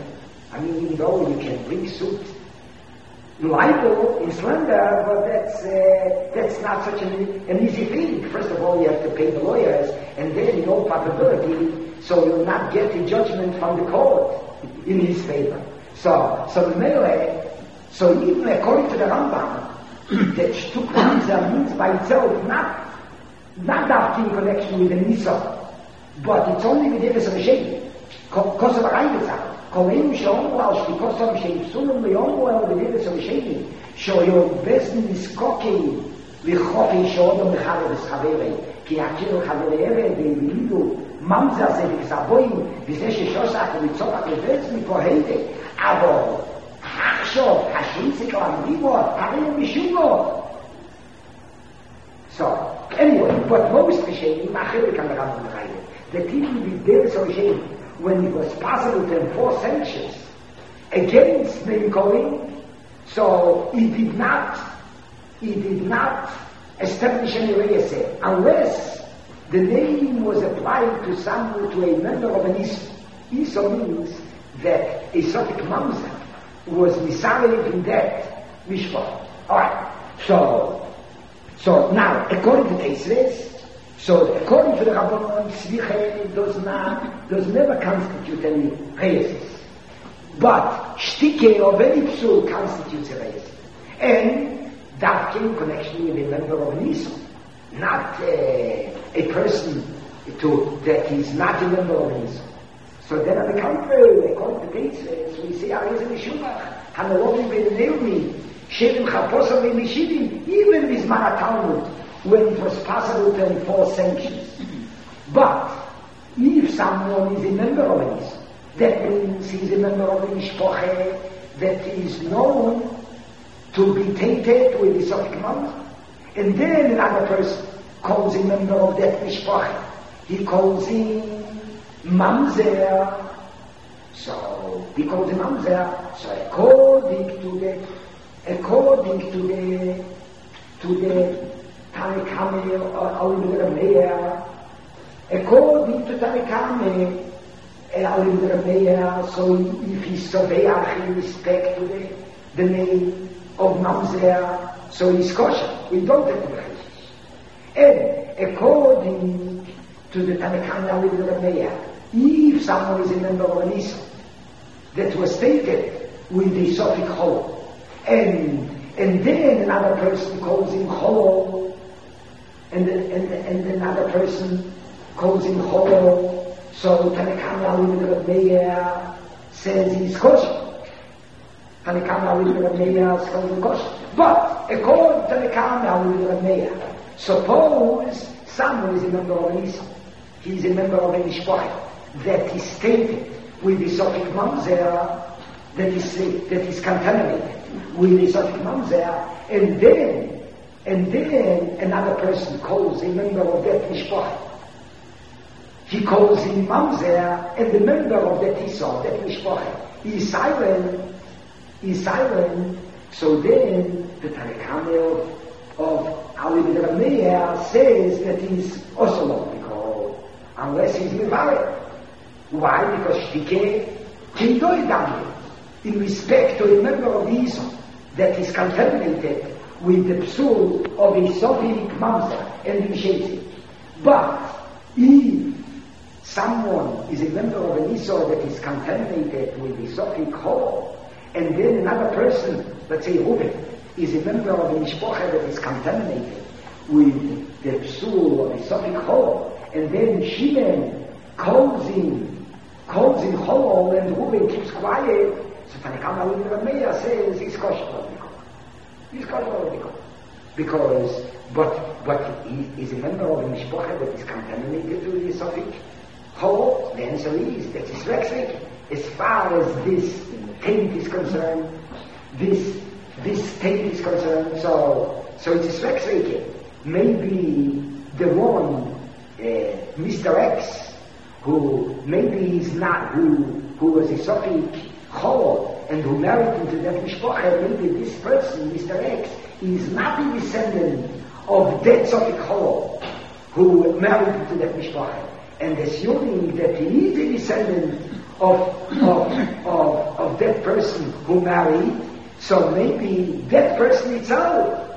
S2: I mean, even though you can bring suit libel in slander, but that's uh, that's not such an, an easy thing. First of all, you have to pay the lawyers, and then in all probability, so you'll not get a judgment from the court in his favor. So, so the melee, so even according to the Rambam, that Shtuk Mamzer means by itself not not that in connection with the Nisa, but it's only with the Shem. Because of a Reibezach. Koleinu שאומרו על שתיקוסם שיפסולו ויאמרו על בדבס המשני שהיו בזן נזקוקי לחופי שאודו מחרב וסחברי כי הכירו חברי עבד והבילו ממזה זה וגזבוים וזה ששוסק ומצורק לבז מפוהדת אבל עכשיו השינצק למדימו הרי משומו So, anyway, but most Rishonim, אחרי כאן לרמב"ם מחייבת, the people with Devis Rishonim, when it was possible to enforce sanctions against name calling, so he did not, he did not establish any reyese unless the name was applied to someone, to a member of an Iso. Iso means that a Sophic Mamzer was misarried in that mishpah. Alright, so, so now, according to Teisres, so according to the Rabbanon, Tzviche does not, does never constitute any reyes. But Shtike of any psul constitutes a reyes. And that came in connection with a member of Niso, not uh, a person to, that is not a member of Niso. So then on the contrary, according to Teisres, we say, Arez Mishumach, Hanelovim Ben Neumi, Shevim Chaposam Ben Mishivim, even with Zman Talmud, when it was possible to enforce sanctions. But if someone is a member of it, that means he is a member of the mishpoche that is known to be tainted with the Sophic Mamzer. And then another person calls a member of that mishpoche. He calls him Mamzer. So he calls him Mamzer. So according to the, according to the, to the Tanakame Alim Rameya, according to Tanakame Alim Rameya, so if he's Soveach in respect to the, the name of Mamzer, so he's kosher. We don't have to be. And according to the Tanakame Alim Rameya, if someone is a member of an Isa that was stated with the Sophic Chol, and and then another person calls him Chol, And, the, and, the, and another person calls him Cholo, so Tanakam Alim Rameya says he's kosher. Tanakam Alim Rameya calls him kosher. But according to Tanakam Alim Rameya, suppose someone is a member of an Isa, he is a member of an Ishpoch that is stated with the Sophic Mamzer, that is, that is contaminated with the Sophic Mamzer, and then And then another person calls a member of that mishpach. He calls him Mamzer, and the member of that Isah, that mishpach, is silent, is silent. So then the Tanakame of, of Alim Rameya says that he's also because unless he's Mivaret. Why? Because Shtike Kindoidami, in respect to a member of Isah that is contaminated with the psul of a Sophic Mamzer and Misheti. But if someone is a member of an Isor that is contaminated with the Sophic Chol, and then another person, let's say Reuben, is a member of a Mishpocha that is contaminated with the psul of a Sophic Chol, and then Shimon calls him, calls him Chol, and Reuben keeps quiet, so Tanakam Alim Rameya says he's kosher. He's got already gone. Because, but, but he is a member of a mishpocha that is contaminated with the Sophic Chol. The answer is that it's Rexric. As far as this taint is concerned, this, this taint is concerned, so, so it's Rexric. Maybe the one, uh, Mister X, who maybe is not, who, who was a Sophic Chol, and who married into that mishpocha, maybe this person, Mister X, is not a descendant of that Sophic Chol who married into that mishpocha. And assuming that he is a descendant of, of, of, of that person who married, so maybe that person itself,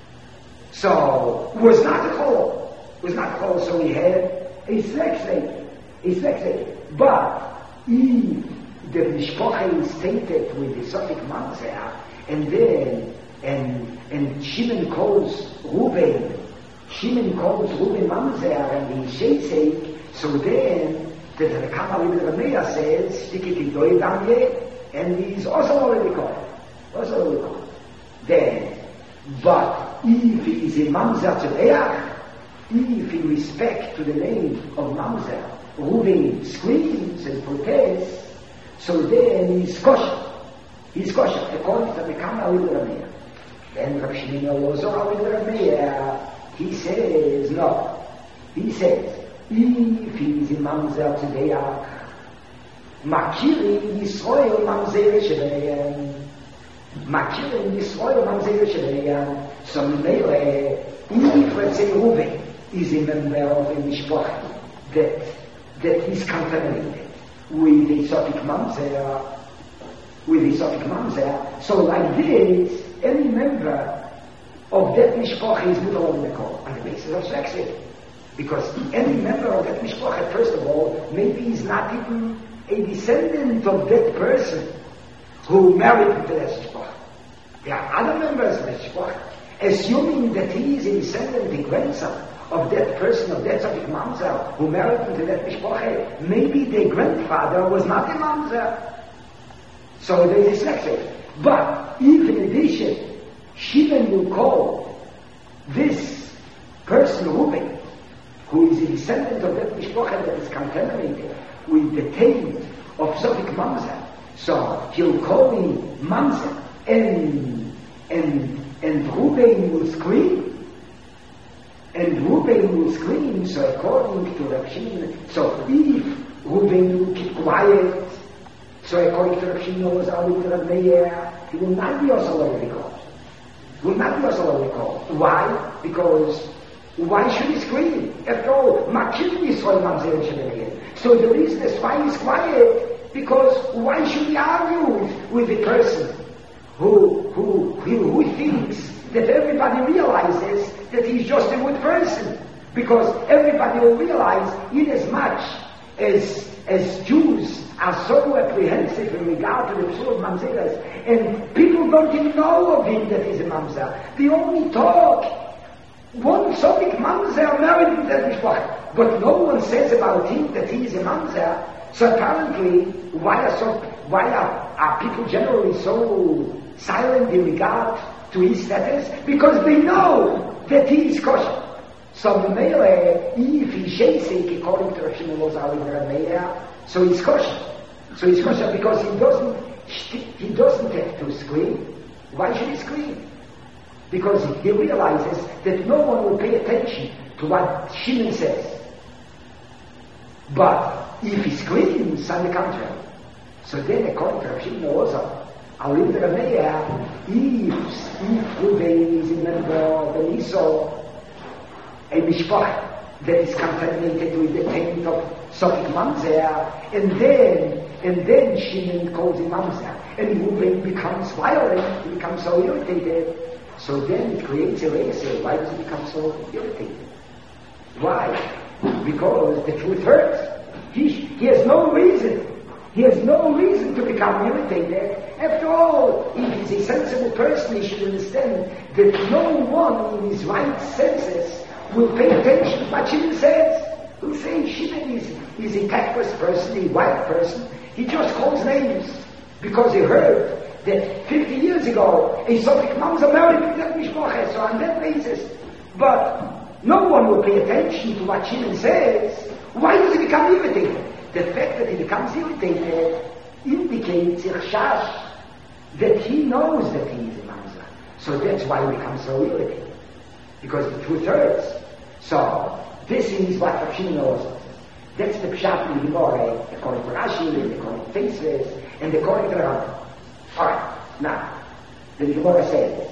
S2: so was not a chol, was not a chol, so he had a slexate, a slexate. But if the mishpocha is tainted with the Sofik Mamzer, and then, and, and Shimon calls Reuben, Shimon calls Reuben Mamzer, and he shesek, so then, the Rekama with Ramea says, Stikiti doi damye, and he's also already called. Also already called. Then, but if he is a Mamzer Tzereach, if in respect to the name of Mamzer, Reuben screams and protests, so then he's kosher. He's kosher, according to the Rekama with Ramea. Then Rav Shimon Elazar with Ramea, he says, no. He says, if he is in Mamzer Tzereach, Makiri Yisroel Mamzer Sheleim, Makiri Yisroel Mamzer Sheleim, so Mele, if let's say Reuben is a member of a Mishpocha that, that is contaminated with a Sofik Mamzer, with a Sofik Mamzer, so like this, any member of that Mishpocha is Mudal on the call, on the basis of sex. Because any member of that mishpocha, first of all, maybe is not even a descendant of that person who married into that mishpocha. There are other members of that mishpocha, assuming that he is a descendant, the grandson of that person, of that Sofik Mamzer, who married into that mishpocha. Maybe their grandfather was not a Mamzer. So there is a dyslexic. But if in addition, Shimon will call this person Reuben, who is a descendant of that mishpocha that is contaminated with the taint of Sofik Mamzer, so he'll call him Mamzer, and and and Reuben will scream, and Reuben will scream. So according to Rav Shimon, so if Reuben will keep quiet, so according to Rav Shimon was always Rav Meir, he will not be also already called. Will not be also already called. Why? Because why should he scream? After all, Makir Yisroel Mamzer Sheleim. So the reason is why he's quiet, because why should he argue with the person who, who, who, who thinks that everybody realizes that he's just a good person? Because everybody will realize, in as much as, as Jews are so apprehensive in regard to the Psul of Mamzeras, and people don't even know of him that he's a Mamzer. They only talk. One Sofik Mamzer married into that mishpocha, but no one says about him that he is a Mamzer. So apparently, why are so why are, are people generally so silent in regard to his status? Because they know that he is kosher. So the Meir, if he shesek according to Rav Shimon Elazar and Meir, so he's kosher. So he's kosher because he doesn't he doesn't have to scream. Why should he scream? Because he realizes that no one will pay attention to what Shimon says. But if he screams, on the contrary, so then according to Rav Shimon Elazar, I'll leave the Rameya, if, if Reuben is a member of an Esau, a mishpach that is contaminated with the taint of Sofik Mamzer, and then, and then Shimon calls him Mamzer, and Reuben becomes violent, he becomes so irritated, so then it creates a race. Why does he become so irritated? Why? Because the truth hurts. He, he has no reason. He has no reason to become irritated. After all, if he's a sensible person, he should understand that no one in his right senses will pay attention to what Shimon says. He'll say Shimon is, is a tactless person, a wild person. He just calls names because he heard that fifty years ago, a Sofik Mamzer married into that mishpocha, so on that basis. But no one will pay attention to what Shimon says. Why does he become irritated? The fact that he becomes irritated indicates irshash, that he knows that he is a Mamzer. So that's why he becomes so irritated. Because the truth hurts. So, this is what Rav Shimon knows. That's the pshat in the Gemara, according to Rashi, and according to Tosfos, and according to the Rambam. Alright, now, the Gemara says,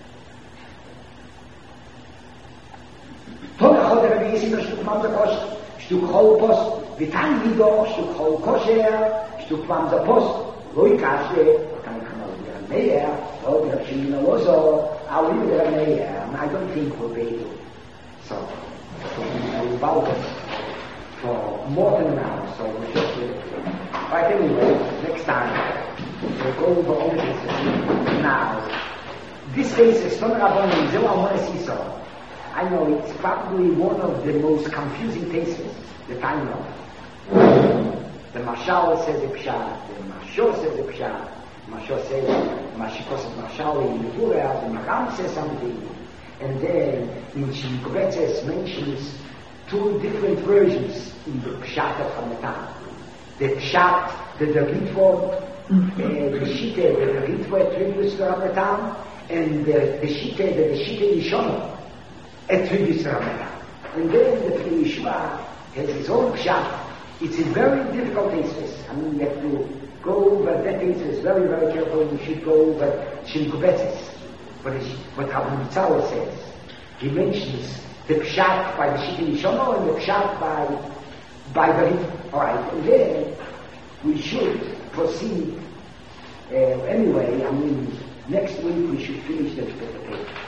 S2: Tona Choder Rabbi Yissi Meshut Mamzer Kosher. Stück Holpost, Vitan Lido, Stück Holkosher, Stück Wamsa Post, Loikashe, kann ich mal wieder mehr, oh, wir haben schon wieder so, I'll leave it there, I don't think we'll be able. So, so we about it for more than an hour, so we just leave it. But anyway, next time, we'll go over all the cases. Now, this case is from Rabban Zil Amon Siso. I know it's probably one of the most confusing cases that I know. The Mashal says a Pshat, the Mashal says a Pshat, Mashal says, Mashikos of Mashal in the Torah, the Maram says something, and then in Shimkobetzes mentions two different versions in the Pshat of Hamatam. The Pshat, the Ritvo, the Shite, the Ritvo attributes to Hamatam, and the, the Shite, the Shite Yishono attributes to Hamatam. And then the Pri Yeshua has his own Pshat. It's a very difficult thesis. I mean, you have to go over that thesis very, very carefully. You should go over Shimkubetzes, what, what Rabbi Mitzvah says. He mentions the Pshat by the Shita Yishono and the Pshat by, by the Ritva. All right, and then we should proceed. Uh, anyway, I mean, next week we should finish the page.